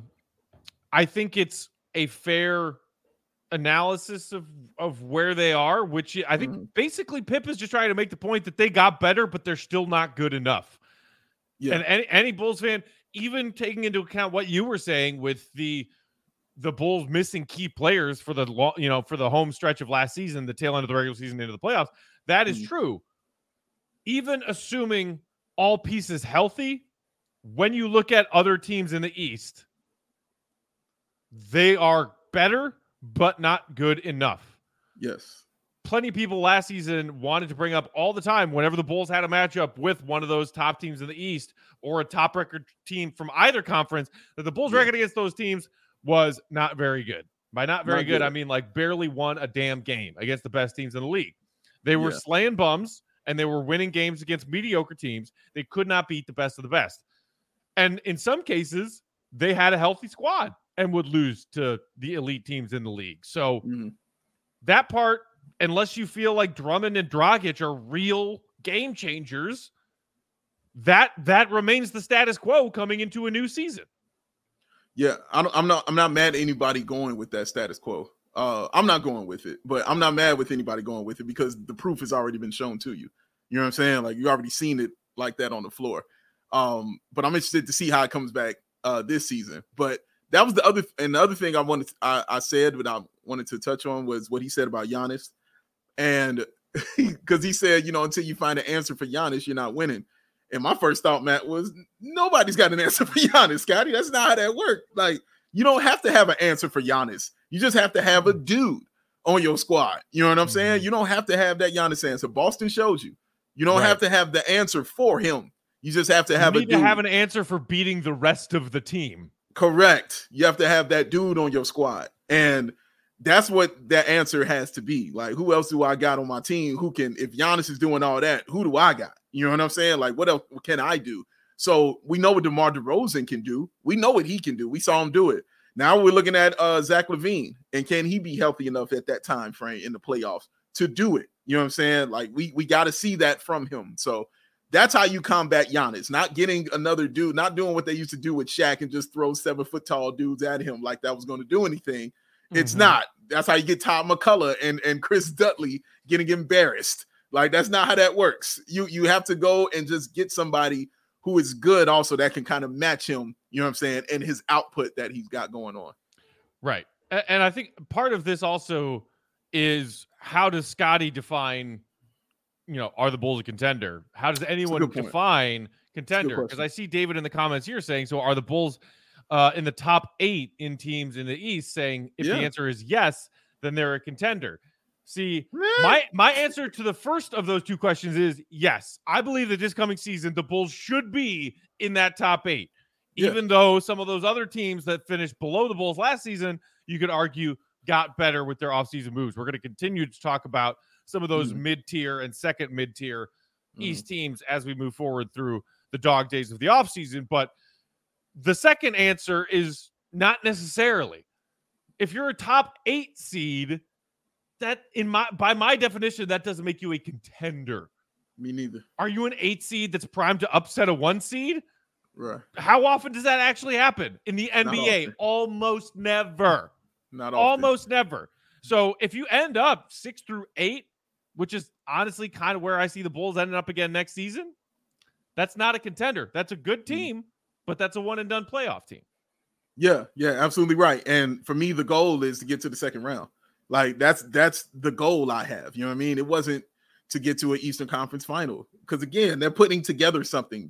I think it's a fair analysis of where they are, which I think basically Pip is just trying to make the point that they got better, but they're still not good enough. Yeah. And any Bulls fan, even taking into account what you were saying with the Bulls missing key players for the for the home stretch of last season, the tail end of the regular season into the playoffs, that is true. Even assuming all pieces healthy, when you look at other teams in the East, they are better, but not good enough. Yes. Plenty of people last season wanted to bring up all the time whenever the Bulls had a matchup with one of those top teams in the East or a top record team from either conference, that the Bulls record against those teams was not very good. By not very good, I mean like barely won a damn game against the best teams in the league. They were slaying bums and they were winning games against mediocre teams. They could not beat the best of the best. And in some cases, they had a healthy squad and would lose to the elite teams in the league. So that part, unless you feel like Drummond and Dragic are real game changers, that remains the status quo coming into a new season. Yeah, I'm not mad at anybody going with that status quo. I'm not going with it, but I'm not mad with anybody going with it because the proof has already been shown to you. You know what I'm saying? Like, you already seen it like that on the floor. But I'm interested to see how it comes back this season. But that was the other thing I said, but I wanted to touch on was what he said about Giannis. And because he said, until you find an answer for Giannis, you're not winning. And my first thought, Matt, was nobody's got an answer for Giannis, Scotty. That's not how that works. Like, you don't have to have an answer for Giannis. You just have to have a dude on your squad. You know what I'm saying? You don't have to have that Giannis answer. Boston showed you. You don't have to have the answer for him. You just have to have to have an answer for beating the rest of the team. Correct. You have to have that dude on your squad. And that's what that answer has to be. Like, who else do I got on my team who can, if Giannis is doing all that, who do I got? You know what I'm saying? Like, what else can I do? So we know what DeMar DeRozan can do. We know what he can do. We saw him do it. Now we're looking at Zach LaVine, and can he be healthy enough at that time frame in the playoffs to do it? You know what I'm saying? Like, we got to see that from him. So that's how you combat Giannis, not getting another dude, not doing what they used to do with Shaq and just throw 7-foot tall dudes at him like that was going to do anything. It's not. That's how you get Todd McCullough and Chris Dudley getting embarrassed. Like, that's not how that works. You have to go and just get somebody who is good also that can kind of match him, you know what I'm saying, and his output that he's got going on. Right. And I think part of this also is, how does Scotty define, are the Bulls a contender? How does anyone define contender? Because I see David in the comments here saying, so are the Bulls in the top 8 in teams in the East, saying if the answer is yes, then they're a contender. See, my answer to the first of those two questions is yes. I believe that this coming season, the Bulls should be in that top 8, even though some of those other teams that finished below the Bulls last season, you could argue got better with their offseason moves. We're going to continue to talk about some of those mid-tier and second mid-tier East teams as we move forward through the dog days of the offseason. But the second answer is not necessarily. If you're a top 8 seed, that by my definition, that doesn't make you a contender. Me neither. Are you an 8 seed that's primed to upset a 1 seed? Right. How often does that actually happen in the NBA? Almost never. Not often. Almost never. So if you end up 6 through 8, which is honestly kind of where I see the Bulls ending up again next season, that's not a contender. That's a good team, but that's a one and done playoff team. Yeah, absolutely right. And for me, the goal is to get to the second round. Like, that's the goal I have. You know what I mean? It wasn't to get to an Eastern Conference final, because again, they're putting together something.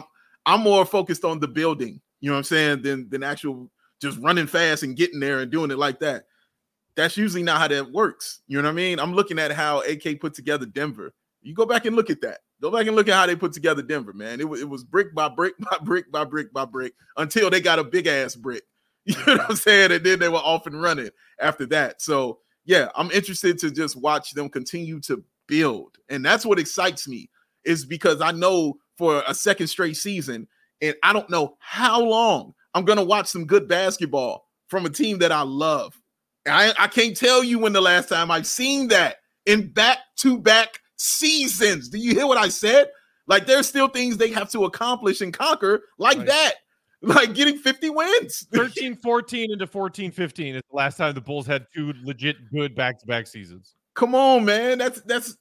I'm more focused on the building, you know what I'm saying, than actual just running fast and getting there and doing it like that. That's usually not how that works. You know what I mean? I'm looking at how AK put together Denver. You go back and look at that. Go back and look at how they put together Denver, man. It was brick by brick by brick by brick by brick until they got a big ass brick. You know what I'm saying? And then they were off and running after that. So yeah, I'm interested to just watch them continue to build. And that's what excites me, is because I know for a second straight season, and I don't know how long, I'm going to watch some good basketball from a team that I love. I can't tell you when the last time I've seen that in back-to-back seasons. Do you hear what I said? Like, there's still things they have to accomplish and conquer like that. Like getting 50 wins. 13-14 into 14-15 is the last time the Bulls had 2 legit good back-to-back seasons. Come on, man. That's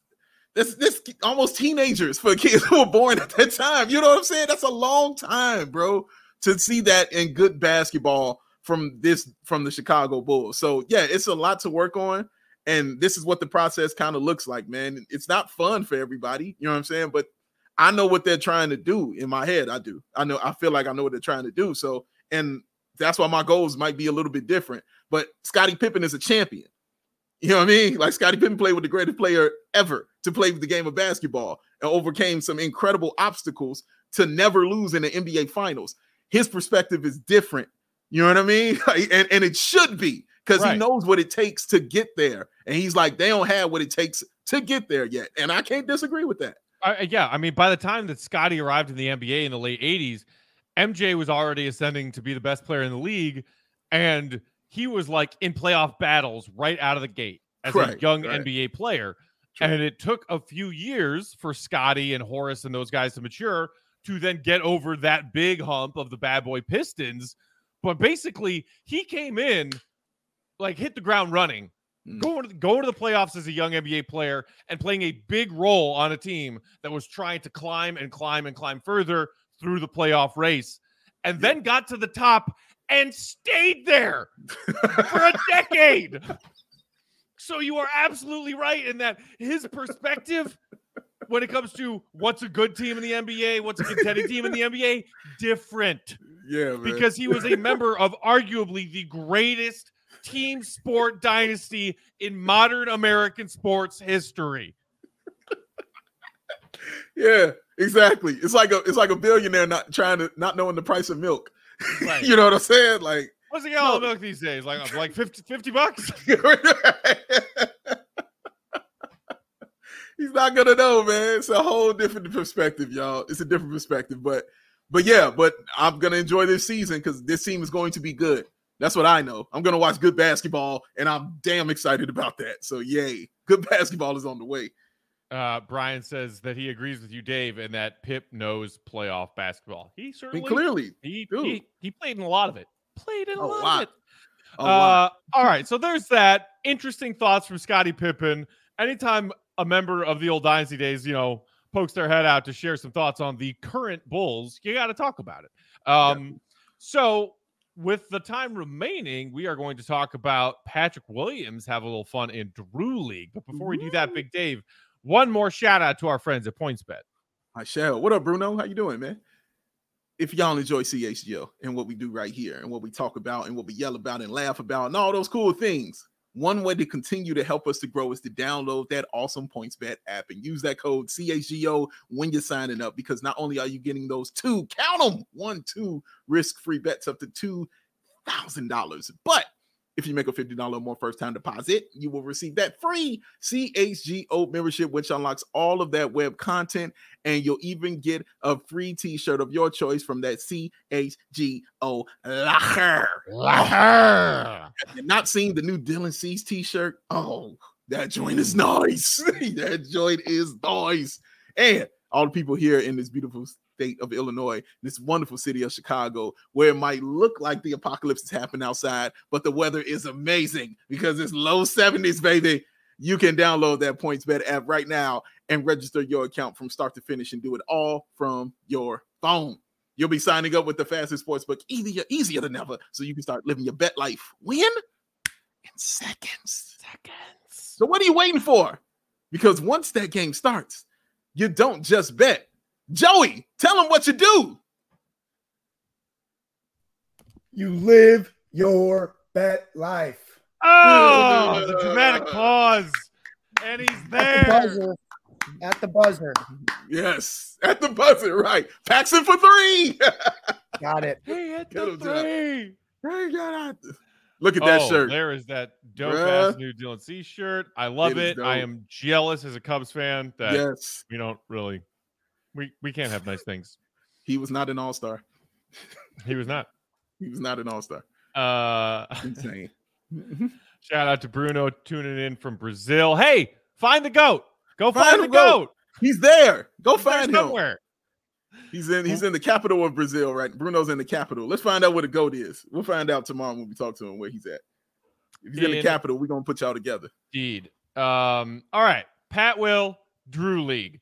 almost teenagers for kids who were born at that time. You know what I'm saying? That's a long time, bro, to see that in good basketball from the Chicago Bulls. So yeah, it's a lot to work on. And this is what the process kind of looks like, man. It's not fun for everybody. You know what I'm saying? But I know what they're trying to do in my head. I do. I feel like I know what they're trying to do. So, and that's why my goals might be a little bit different. But Scottie Pippen is a champion. You know what I mean? Like, Scottie Pippen played with the greatest player ever to play the game of basketball and overcame some incredible obstacles to never lose in the NBA Finals. His perspective is different. You know what I mean? And it should be, because he knows what it takes to get there. And he's like, they don't have what it takes to get there yet. And I can't disagree with that. Yeah, I mean, by the time that Scottie arrived in the NBA in the late 80s, MJ was already ascending to be the best player in the league, and he was like in playoff battles right out of the gate as a young NBA player. And it took a few years for Scottie and Horace and those guys to mature to then get over that big hump of the bad boy Pistons. But basically, he came in, like, hit the ground running, going to the playoffs as a young NBA player and playing a big role on a team that was trying to climb and climb and climb further through the playoff race, and then got to the top and stayed there for a decade. So you are absolutely right in that his perspective when it comes to what's a good team in the NBA, what's a contending team in the NBA, different. Yeah, man. Because he was a member of arguably the greatest team sport dynasty in modern American sports history. Yeah, exactly. It's like a billionaire not knowing the price of milk. Right. You know what I'm saying? Like, what's the gallon of milk these days? Like 50 bucks? He's not gonna know, man. It's a whole different perspective, y'all. It's a different perspective, but I'm gonna enjoy this season because this team is going to be good. That's what I know. I'm gonna watch good basketball, and I'm damn excited about that. So, yay! Good basketball is on the way. Brian says that he agrees with you, Dave, and that Pip knows playoff basketball. He certainly clearly he played in a lot of it. Played in a lot of it. A lot. All right, so there's that. Interesting thoughts from Scottie Pippen. Anytime a member of the old Dynasty days, pokes their head out to share some thoughts on the current Bulls, you got to talk about it. So with the time remaining, we are going to talk about Patrick Williams have a little fun in Drew League. But before we do that, Big Dave, one more shout out to our friends at PointsBet. I shall. What up, Bruno? How you doing, man? If y'all enjoy CHGO and what we do right here and what we talk about and what we yell about and laugh about and all those cool things, one way to continue to help us to grow is to download that awesome PointsBet app and use that code CHGO when you're signing up, because not only are you getting those two risk-free bets up to $2,000, but if you make a $50 or more first-time deposit, you will receive that free CHGO membership, which unlocks all of that web content, and you'll even get a free t-shirt of your choice from that CHGO locker. Have you not seen the new Dylan Cease t-shirt? Oh, that joint is nice. That joint is nice. And all the people here in this beautiful state of Illinois, this wonderful city of Chicago, where it might look like the apocalypse is happening outside, but the weather is amazing because it's low 70s, baby. You can download that PointsBet app right now and register your account from start to finish and do it all from your phone. You'll be signing up with the fastest sportsbook easier than ever, so you can start living your bet life. When? In seconds. So what are you waiting for? Because once that game starts, you don't just bet. Joey, tell them what you do. You live your bet life. Oh, the dramatic pause. And he's there. At the buzzer. Yes, at the buzzer, right. Paxson for 3. Got it. Hey, at the 3. Hey, got it. Look at that shirt. There is that dope-ass new Dylan Cease shirt. I love it. I am jealous as a Cubs fan that we don't really we can't have nice things. He was not an all-star. He was not. He was not an all-star. Insane. Shout out to Bruno tuning in from Brazil. Hey, find the GOAT. Go find the GOAT. He's there. Go find him. Somewhere. He's in the capital of Brazil, right? Bruno's in the capital. Let's find out where the GOAT is. We'll find out tomorrow when we talk to him where he's at. If he's in the capital, we're going to put y'all together. Indeed. All right. Pat Will, Drew League.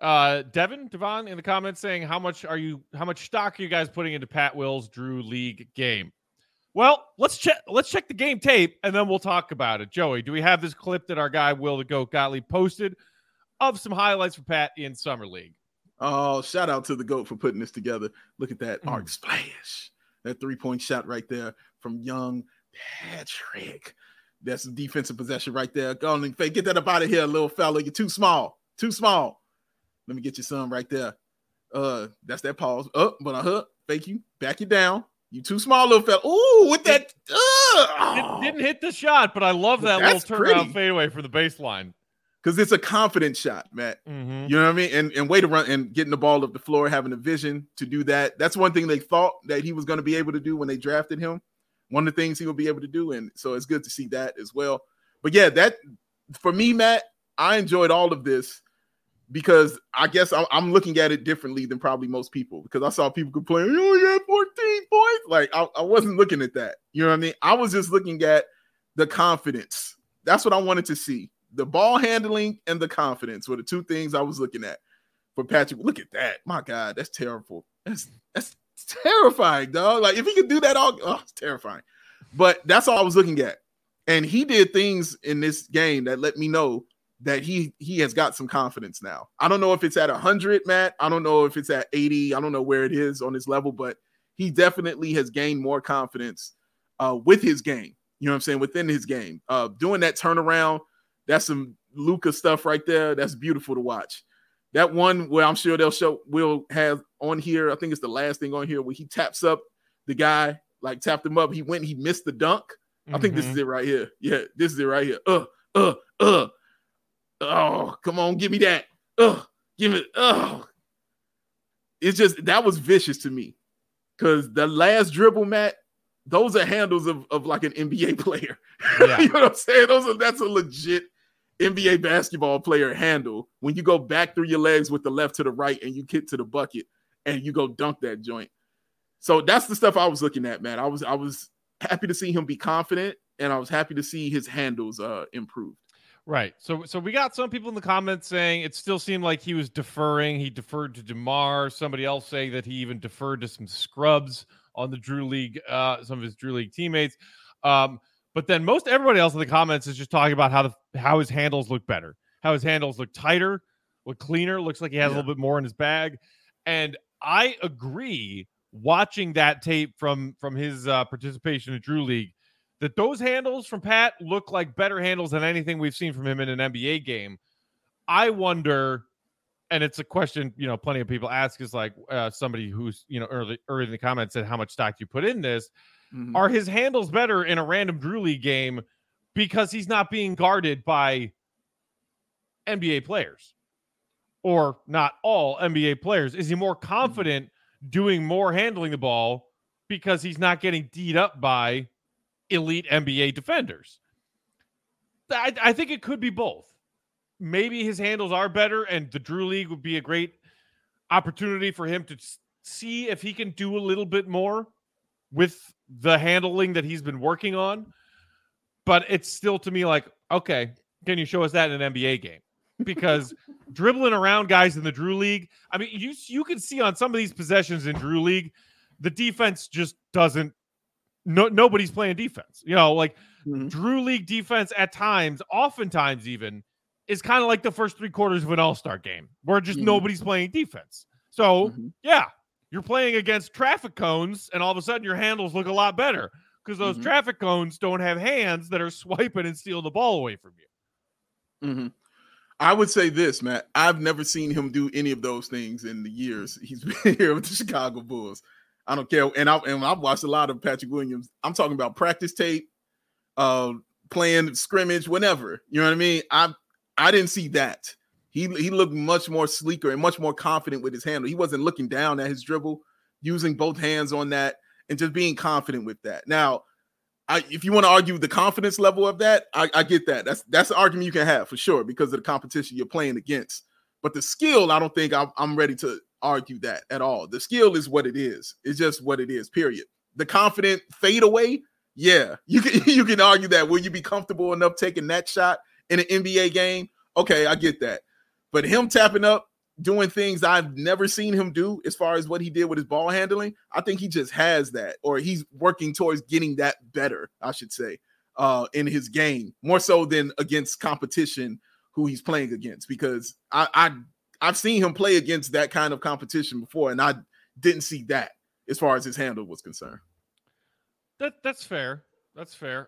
Devon in the comments saying how much stock are you guys putting into Pat Will's Drew League game? Well, let's check the game tape and then we'll talk about it. Joey, do we have this clip that our guy Will the GOAT Gottlieb posted of some highlights for Pat in Summer League? Oh, shout out to the GOAT for putting this together. Look at that arc splash. That 3-point shot right there from young Patrick. That's a defensive possession right there. Go on and get that up out of here, little fella. You're too small. Too small. Let me get you some right there. That's that pause. But fake you. Back you down. You too small, little fella. Ooh, with that. It didn't hit the shot, but I love that little turnaround fadeaway from the baseline. Because it's a confident shot, Matt. Mm-hmm. You know what I mean? And way to run and getting the ball up the floor, having a vision to do that. That's one thing they thought that he was going to be able to do when they drafted him. One of the things he will be able to do. And so it's good to see that as well. But yeah, that for me, Matt, I enjoyed all of this because I guess I'm looking at it differently than probably most people, because I saw people complain, oh, you had 14 points. Like I wasn't looking at that. You know what I mean? I was just looking at the confidence. That's what I wanted to see. The ball handling and the confidence were the two things I was looking at for Patrick. Look at that. My God, that's terrible. That's It's terrifying, dog. Like if he could do that it's terrifying. But that's all I was looking at. And he did things in this game that let me know that he has got some confidence now. I don't know if it's at 100, Matt. I don't know if it's at 80. I don't know where it is on his level, but he definitely has gained more confidence with his game. You know what I'm saying? Within his game. Doing that turnaround, that's some Luka stuff right there. That's beautiful to watch. That one where I'm sure we'll have on here, I think it's the last thing on here, where he taps up the guy, like tapped him up. He missed the dunk. I think this is it right here. Yeah, this is it right here. Oh, come on, give me that. Give it. It's just, that was vicious to me. Because the last dribble, Matt, those are handles of like an NBA player. Yeah. You know what I'm saying? That's a legit NBA basketball player handle. When you go back through your legs with the left to the right and you kick to the bucket and you go dunk that joint. So that's the stuff I was looking at, man. I was happy to see him be confident, and I was happy to see his handles improve. Right. So we got some people in the comments saying it still seemed like he was deferring. He deferred to DeMar. Somebody else saying that he even deferred to some scrubs on the Drew League, some of his Drew League teammates. But then most everybody else in the comments is just talking about how his handles look better, how his handles look tighter, look cleaner, looks like he has a little bit more in his bag. And I agree, watching that tape from his participation in Drew League, that those handles from Pat look like better handles than anything we've seen from him in an NBA game. I wonder, and it's a question, plenty of people ask, is like somebody who's, early in the comments said, how much stock do you put in this? Mm-hmm. Are his handles better in a random Drew League game because he's not being guarded by NBA players, or not all NBA players? Is he more confident doing more handling the ball because he's not getting D'd up by elite NBA defenders? I think it could be both. Maybe his handles are better, and the Drew League would be a great opportunity for him to see if he can do a little bit more with the handling that he's been working on. But it's still, to me, like, okay, can you show us that in an NBA game? Because dribbling around guys in the Drew League, I mean, you can see on some of these possessions in Drew League, the defense just doesn't, nobody's playing defense. Drew League defense at times, oftentimes even, is kind of like the first 3 quarters of an all-star game where just nobody's playing defense. So, yeah, you're playing against traffic cones, and all of a sudden your handles look a lot better because those traffic cones don't have hands that are swiping and stealing the ball away from you. Mm-hmm. I would say this, Matt. I've never seen him do any of those things in the years he's been here with the Chicago Bulls. I don't care. And I've watched a lot of Patrick Williams. I'm talking about practice tape, playing scrimmage, whenever. You know what I mean? I didn't see that. He looked much more sleeker and much more confident with his handle. He wasn't looking down at his dribble, using both hands on that, and just being confident with that. Now, if you want to argue the confidence level of that, I get that. That's an argument you can have for sure because of the competition you're playing against. But the skill, I don't think I'm ready to argue that at all. The skill is what it is. It's just what it is, period. The confident fade away, yeah, you can argue that. Will you be comfortable enough taking that shot in an NBA game? Okay, I get that. But him tapping up, doing things I've never seen him do as far as what he did with his ball handling, I think he just has that, or he's working towards getting that better, I should say, in his game, more so than against competition who he's playing against, because I've seen him play against that kind of competition before, and I didn't see that as far as his handle was concerned. That's fair. That's fair.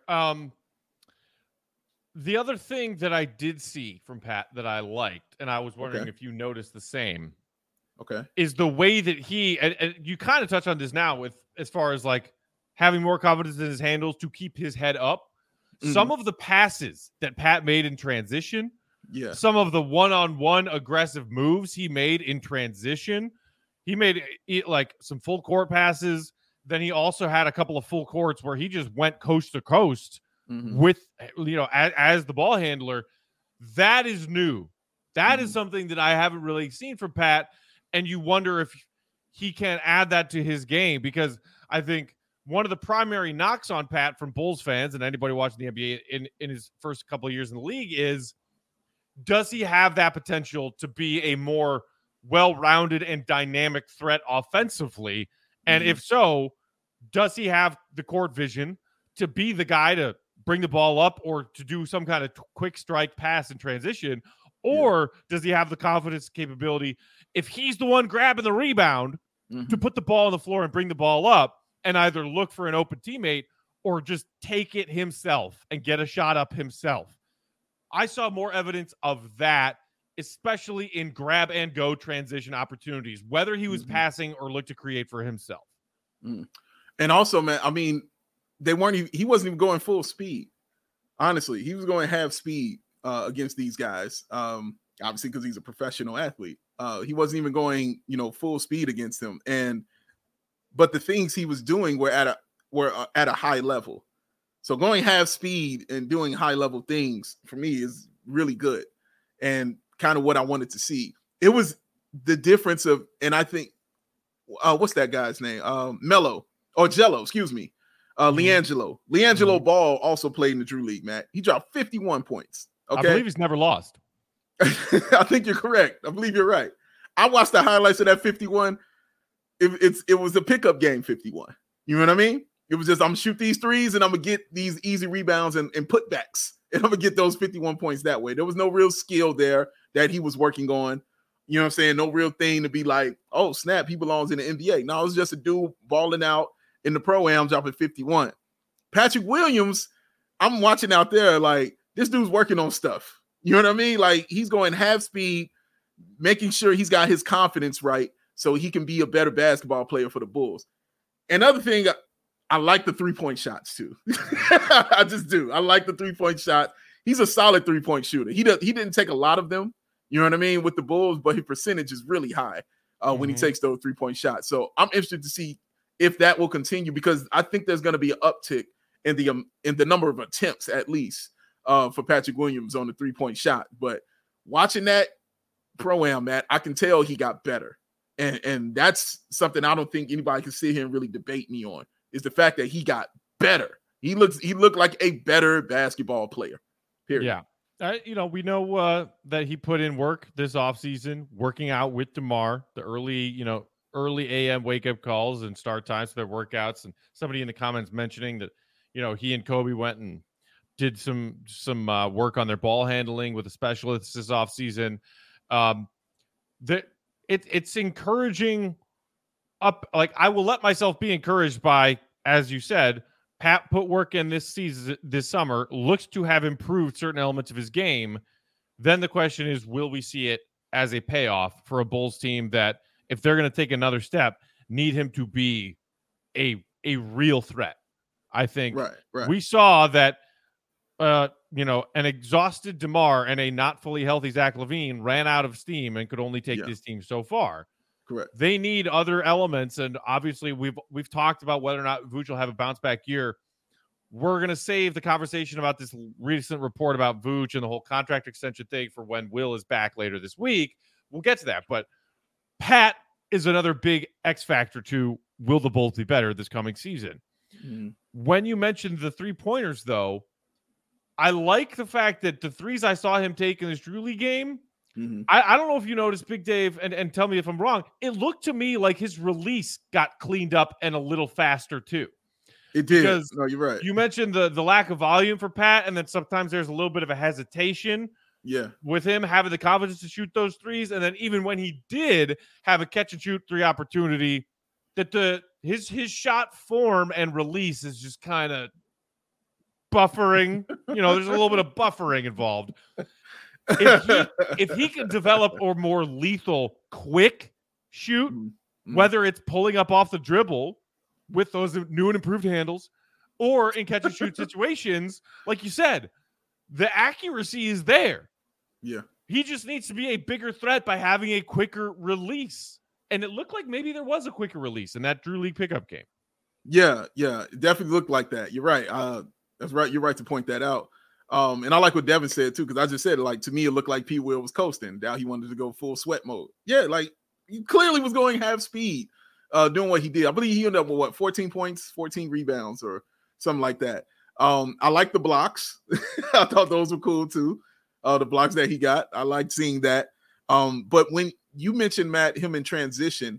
The other thing that I did see from Pat that I liked, and I was wondering if you noticed the same, is the way that he, and you kind of touch on this now with as far as like having more confidence in his handles to keep his head up. Mm-hmm. Some of the passes that Pat made in transition, some of the one-on-one aggressive moves he made in transition, he made like some full court passes. Then he also had a couple of full courts where he just went coast to coast with, as the ball handler. That is new. That is something that I haven't really seen from Pat. And you wonder if he can add that to his game, because I think one of the primary knocks on Pat from Bulls fans and anybody watching the NBA in his first couple of years in the league is, does he have that potential to be a more well-rounded and dynamic threat offensively? And if so, does he have the court vision to be the guy to bring the ball up or to do some kind of quick strike pass in transition? Or does he have the confidence capability, if he's the one grabbing the rebound, to put the ball on the floor and bring the ball up and either look for an open teammate or just take it himself and get a shot up himself? I saw more evidence of that, especially in grab and go transition opportunities, whether he was passing or looked to create for himself. And also, man, I mean, he wasn't even going full speed. Honestly, he was going half speed against these guys. Obviously, because he's a professional athlete. He wasn't even going, full speed against them. But the things he was doing were at a high level. So going half speed and doing high level things for me is really good, and kind of what I wanted to see. It was the difference of, and I think, what's that guy's name? Jello, excuse me. LiAngelo. LiAngelo Ball also played in the Drew League, Matt. He dropped 51 points. Okay. I believe he's never lost. I think you're correct. I believe you're right. I watched the highlights of that 51. It was a pickup game 51. You know what I mean? It was just, I'm gonna shoot these threes and I'm gonna get these easy rebounds and putbacks, and I'm gonna get those 51 points that way. There was no real skill there that he was working on. You know what I'm saying? No real thing to be like, oh snap, he belongs in the NBA. No, it was just a dude balling out in the pro-am, dropping 51. Patrick Williams, I'm watching out there like, this dude's working on stuff. You know what I mean? Like, he's going half speed, making sure he's got his confidence right so he can be a better basketball player for the Bulls. Another thing, I like the three-point shots too. I just do. I like the three-point shot. He's a solid three-point shooter. He didn't take a lot of them, you know what I mean, with the Bulls, but his percentage is really high when he takes those three-point shots. So I'm interested to see if that will continue, because I think there's going to be an uptick in the number of attempts, at least, for Patrick Williams on the three-point shot. But watching that pro-am, Matt, I can tell he got better. And that's something I don't think anybody can sit here and really debate me on, is the fact that he got better. He looked like a better basketball player. Period. Yeah. We know that he put in work this offseason, working out with DeMar, the early AM wake-up calls and start times for their workouts. And somebody in the comments mentioning that, he and Kobe went and did some work on their ball handling with a specialist this offseason. It's encouraging I will let myself be encouraged by, as you said, Pat put work in this summer, looks to have improved certain elements of his game. Then the question is, will we see it as a payoff for a Bulls team that, if they're going to take another step, need him to be a real threat? I think right. We saw that, an exhausted DeMar and a not fully healthy Zach LaVine ran out of steam and could only take this team so far. Correct. They need other elements, and obviously we've talked about whether or not Vooch will have a bounce back year. We're going to save the conversation about this recent report about Vooch and the whole contract extension thing for when Will is back later this week. We'll get to that, but Pat is another big X factor to, will the Bulls be better this coming season? When you mentioned the three-pointers, though, I like the fact that the threes I saw him take in this Drew League game, I don't know if you noticed, Big Dave, and tell me if I'm wrong, it looked to me like his release got cleaned up and a little faster, too. It did. Because no, you're right. You mentioned the lack of volume for Pat, and then sometimes there's a little bit of a hesitation with him having the confidence to shoot those threes. And then even when he did have a catch-and-shoot three opportunity, that his shot form and release is just kind of buffering. There's a little bit of buffering involved. If he can develop a more lethal quick shoot, whether it's pulling up off the dribble with those new and improved handles, or in catch and shoot situations, like you said, the accuracy is there. Yeah. He just needs to be a bigger threat by having a quicker release. And it looked like maybe there was a quicker release in that Drew League pickup game. Yeah. It definitely looked like that. You're right. That's right. You're right to point that out. And I like what Devin said too, because I just said, like, to me, it looked like P. Will was coasting. Now he wanted to go full sweat mode. Yeah, like, he clearly was going half speed, doing what he did. I believe he ended up with 14 points, 14 rebounds, or something like that. I like the blocks. I thought those were cool too. The blocks that he got, I liked seeing that. But when you mentioned, Matt, him in transition,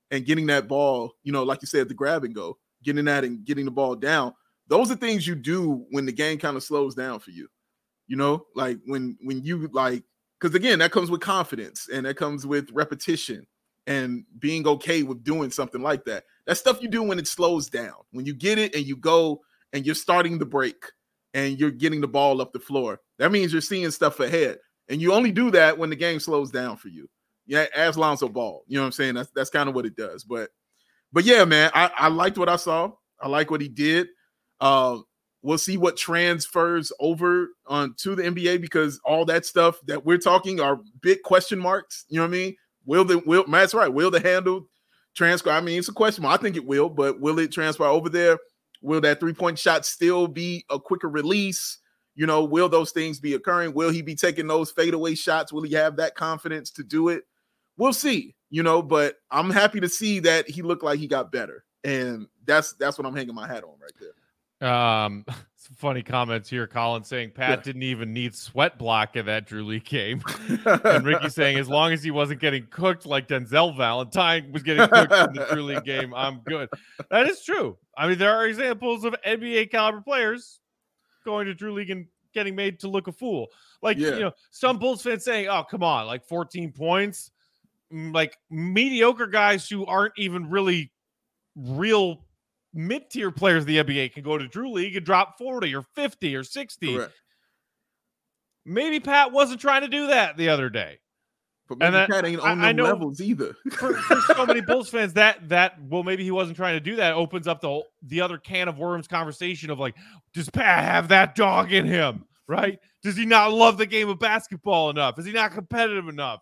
and getting that ball, like you said, the grab and go, getting that and getting the ball down. Those are things you do when the game kind of slows down for you. Like when you like, because again, that comes with confidence and that comes with repetition and being okay with doing something like that. That's stuff you do when it slows down. When you get it and you go and you're starting the break and you're getting the ball up the floor, that means you're seeing stuff ahead. And you only do that when the game slows down for you. Yeah, as Lonzo Ball. You know what I'm saying? That's kind of what it does. But yeah, man, I liked what I saw. I like what he did. We'll see what transfers over to the NBA, because all that stuff that we're talking are big question marks. You know what I mean? Matt's right. Will the handle transfer? I mean, it's a question mark. I think it will, but will it transfer over there? Will that 3-point shot still be a quicker release? Will those things be occurring? Will he be taking those fadeaway shots? Will he have that confidence to do it? We'll see, but I'm happy to see that he looked like he got better. And that's what I'm hanging my hat on right there. Some funny comments here. Colin saying Pat didn't even need sweat block in that Drew League game. And Ricky saying, as long as he wasn't getting cooked like Denzel Valentine was getting cooked in the Drew League game, I'm good. That is true. I mean, there are examples of NBA caliber players going to Drew League and getting made to look a fool. Like, some Bulls fans saying, oh, come on, like 14 points. Like mediocre guys who aren't even really real mid-tier players of the NBA can go to Drew League and drop 40 or 50 or 60. Correct. Maybe Pat wasn't trying to do that the other day. But maybe Pat ain't on them levels either. for so many Bulls fans, well, maybe he wasn't trying to do that, opens up the other can of worms conversation of like, does Pat have that dog in him, right? Does he not love the game of basketball enough? Is he not competitive enough?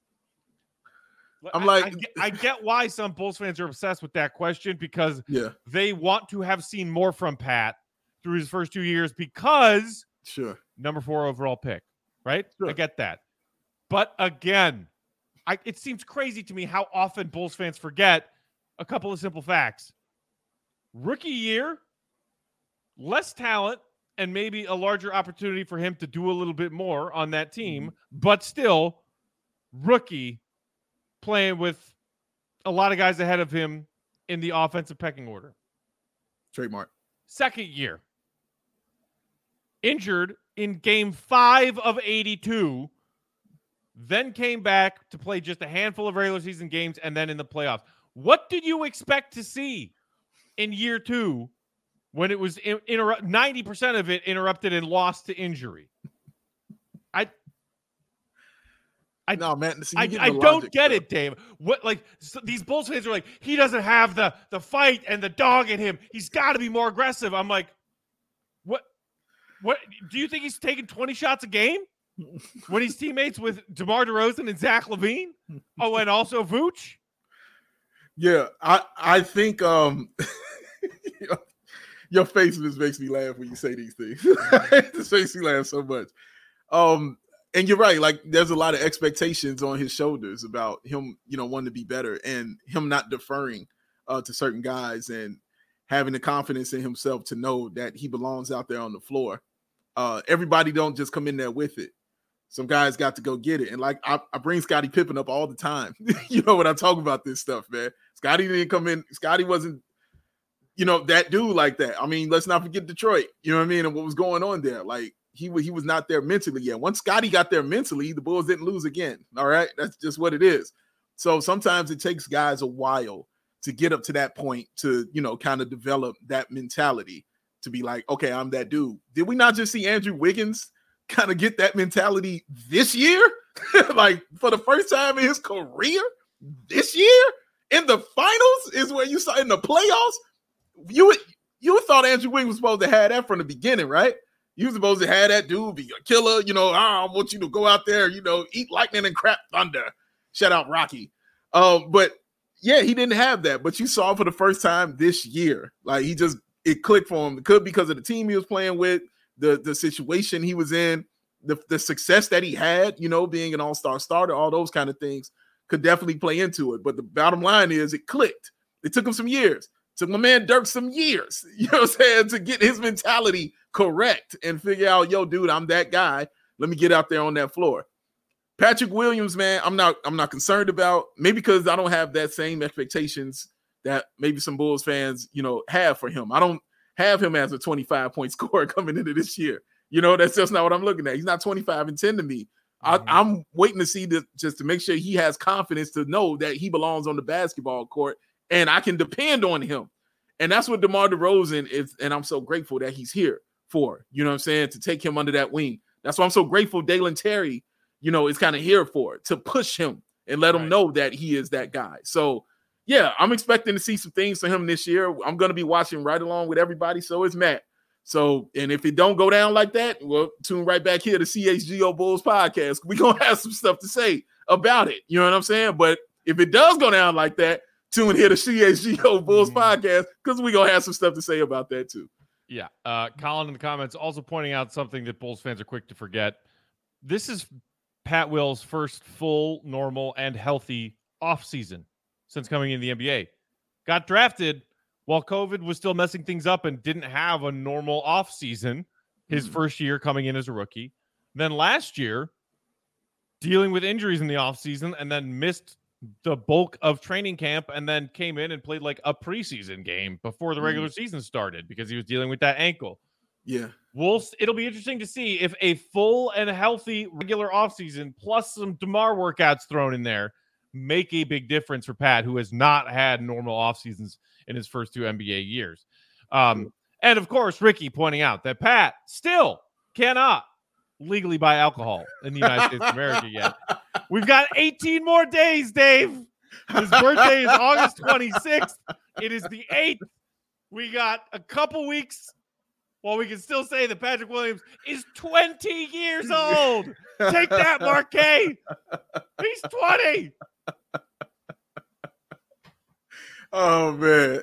I get why some Bulls fans are obsessed with that question, because they want to have seen more from Pat through his first 2 years because number 4 overall pick, right? Sure. I get that. But again, it seems crazy to me how often Bulls fans forget a couple of simple facts. Rookie year, less talent, and maybe a larger opportunity for him to do a little bit more on that team, but still rookie playing with a lot of guys ahead of him in the offensive pecking order. Trademark. Second year. Injured in game 5 of 82, then came back to play just a handful of regular season games and then in the playoffs. What did you expect to see in year 2 when it was 90% of it interrupted and lost to injury? I don't get it, Dave. What, like, these Bulls fans are like, he doesn't have the fight and the dog in him. He's got to be more aggressive. I'm like, what do you think he's taking 20 shots a game when he's teammates with DeMar DeRozan and Zach LaVine? Oh, and also Vooch? Yeah, I think your face just makes me laugh when you say these things. It just makes me laugh so much. And you're right. Like, there's a lot of expectations on his shoulders about him, wanting to be better and him not deferring to certain guys and having the confidence in himself to know that he belongs out there on the floor. Everybody don't just come in there with it. Some guys got to go get it. And like, I bring Scottie Pippen up all the time. When I talk about this stuff, man. Scottie didn't come in. Scottie wasn't, that dude like that. I mean, let's not forget Detroit. You know what I mean? And what was going on there. Like, he was not there mentally yet. Once Scottie got there mentally, the Bulls didn't lose again. All right? That's just what it is. So sometimes it takes guys a while to get up to that point to, kind of develop that mentality to be like, okay, I'm that dude. Did we not just see Andrew Wiggins kind of get that mentality this year? Like, for the first time in his career this year in the finals is where you saw in the playoffs. You thought Andrew Wiggins was supposed to have that from the beginning, right? You were supposed to have that dude be a killer, I want you to go out there, eat lightning and crap thunder. Shout out Rocky. But yeah, he didn't have that. But you saw for the first time this year, like it clicked for him. It could because of the team he was playing with, the situation he was in, the success that he had, being an all-star starter, all those kind of things could definitely play into it. But the bottom line is it clicked. It took him some years. It took my man Dirk some years, to get his mentality correct and figure out, yo, dude, I'm that guy. Let me get out there on that floor. Patrick Williams, man, I'm not concerned about, maybe because I don't have that same expectations that maybe some Bulls fans, have for him. I don't have him as a 25-point scorer coming into this year. That's just not what I'm looking at. He's not 25 and 10 to me. I'm waiting to see just to make sure he has confidence to know that he belongs on the basketball court and I can depend on him. And that's what DeMar DeRozan is. And I'm so grateful that he's here for, you know what I'm saying, to take him under that wing. That's why I'm so grateful Dalen Terry, is kind of here for, to push him and let him know that he is that guy. So, yeah, I'm expecting to see some things for him this year. I'm going to be watching right along with everybody. So is Matt. So, and if it don't go down like that, well, tune right back here to CHGO Bulls podcast. We're going to have some stuff to say about it. You know what I'm saying? But if it does go down like that, tune here to CHGO Bulls podcast because we're going to have some stuff to say about that too. Yeah. Colin in the comments also pointing out something that Bulls fans are quick to forget. This is Pat Will's first full, normal, and healthy offseason since coming in the NBA. Got drafted while COVID was still messing things up and didn't have a normal offseason his first year coming in as a rookie. Then last year, dealing with injuries in the offseason and then missed the bulk of training camp and then came in and played like a preseason game before the regular season started because he was dealing with that ankle. Yeah. It'll be interesting to see if a full and healthy regular offseason plus some DeMar workouts thrown in there make a big difference for Pat, who has not had normal off seasons in his first 2 NBA years. And of course, Ricky pointing out that Pat still cannot legally buy alcohol in the United States of America yet. We've got 18 more days, Dave. His birthday is August 26th. It is the 8th. We got a couple weeks while we can still say that Patrick Williams is 20 years old. Take that, Marquet. He's 20. Oh, man.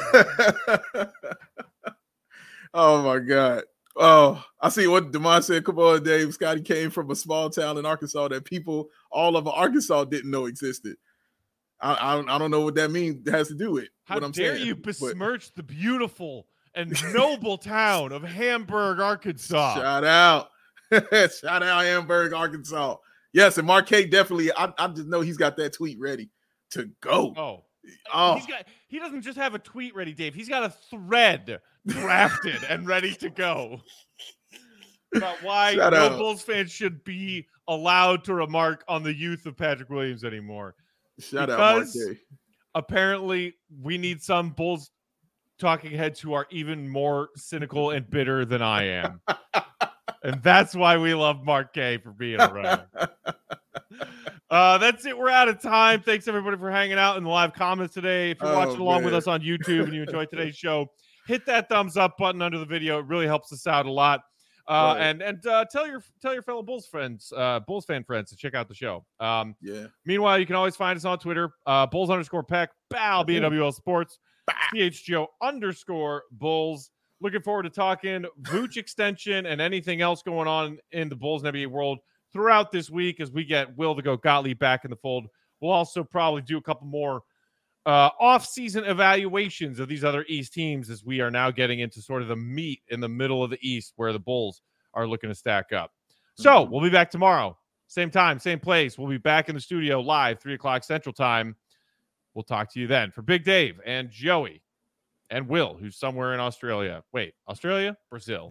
Oh, my God. Oh, I see what DeMar said. Come on, Dave. Scotty came from a small town in Arkansas that people all over Arkansas didn't know existed. I don't know what that means. It has to do with what I'm saying. How dare you besmirch the beautiful and noble town of Hamburg, Arkansas. Shout out. Shout out Hamburg, Arkansas. Yes, and Marquette definitely, I just know he's got that tweet ready to go. Oh. He doesn't just have a tweet ready, Dave. He's got a thread drafted and ready to go about why no Bulls fans should be allowed to remark on the youth of Patrick Williams anymore. Shout out Marquette. Apparently we need some Bulls talking heads who are even more cynical and bitter than I am. And that's why we love Mark K for being around. That's it. We're out of time. Thanks everybody for hanging out in the live comments today. If you're watching along with us on YouTube and you enjoyed today's show, hit that thumbs up button under the video. It really helps us out a lot. And tell your fellow Bulls friends, Bulls fan friends to check out the show. Meanwhile, you can always find us on Twitter, Bulls_Peck, BAL, BAWL Sports, CHGO_Bulls. Looking forward to talking Vooch extension and anything else going on in the Bulls and NBA world throughout this week as we get Will the Goat Gottlieb back in the fold. We'll also probably do a couple more off-season evaluations of these other East teams as we are now getting into sort of the meat in the middle of the East where the Bulls are looking to stack up. So we'll be back tomorrow. Same time, same place. We'll be back in the studio live, 3 o'clock Central Time. We'll talk to you then. For Big Dave and Joey and Will, who's somewhere in Australia. Wait, Australia? Brazil.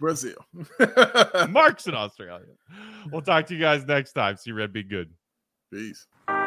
Brazil. Mark's in Australia. We'll talk to you guys next time. See Red, be good. Peace.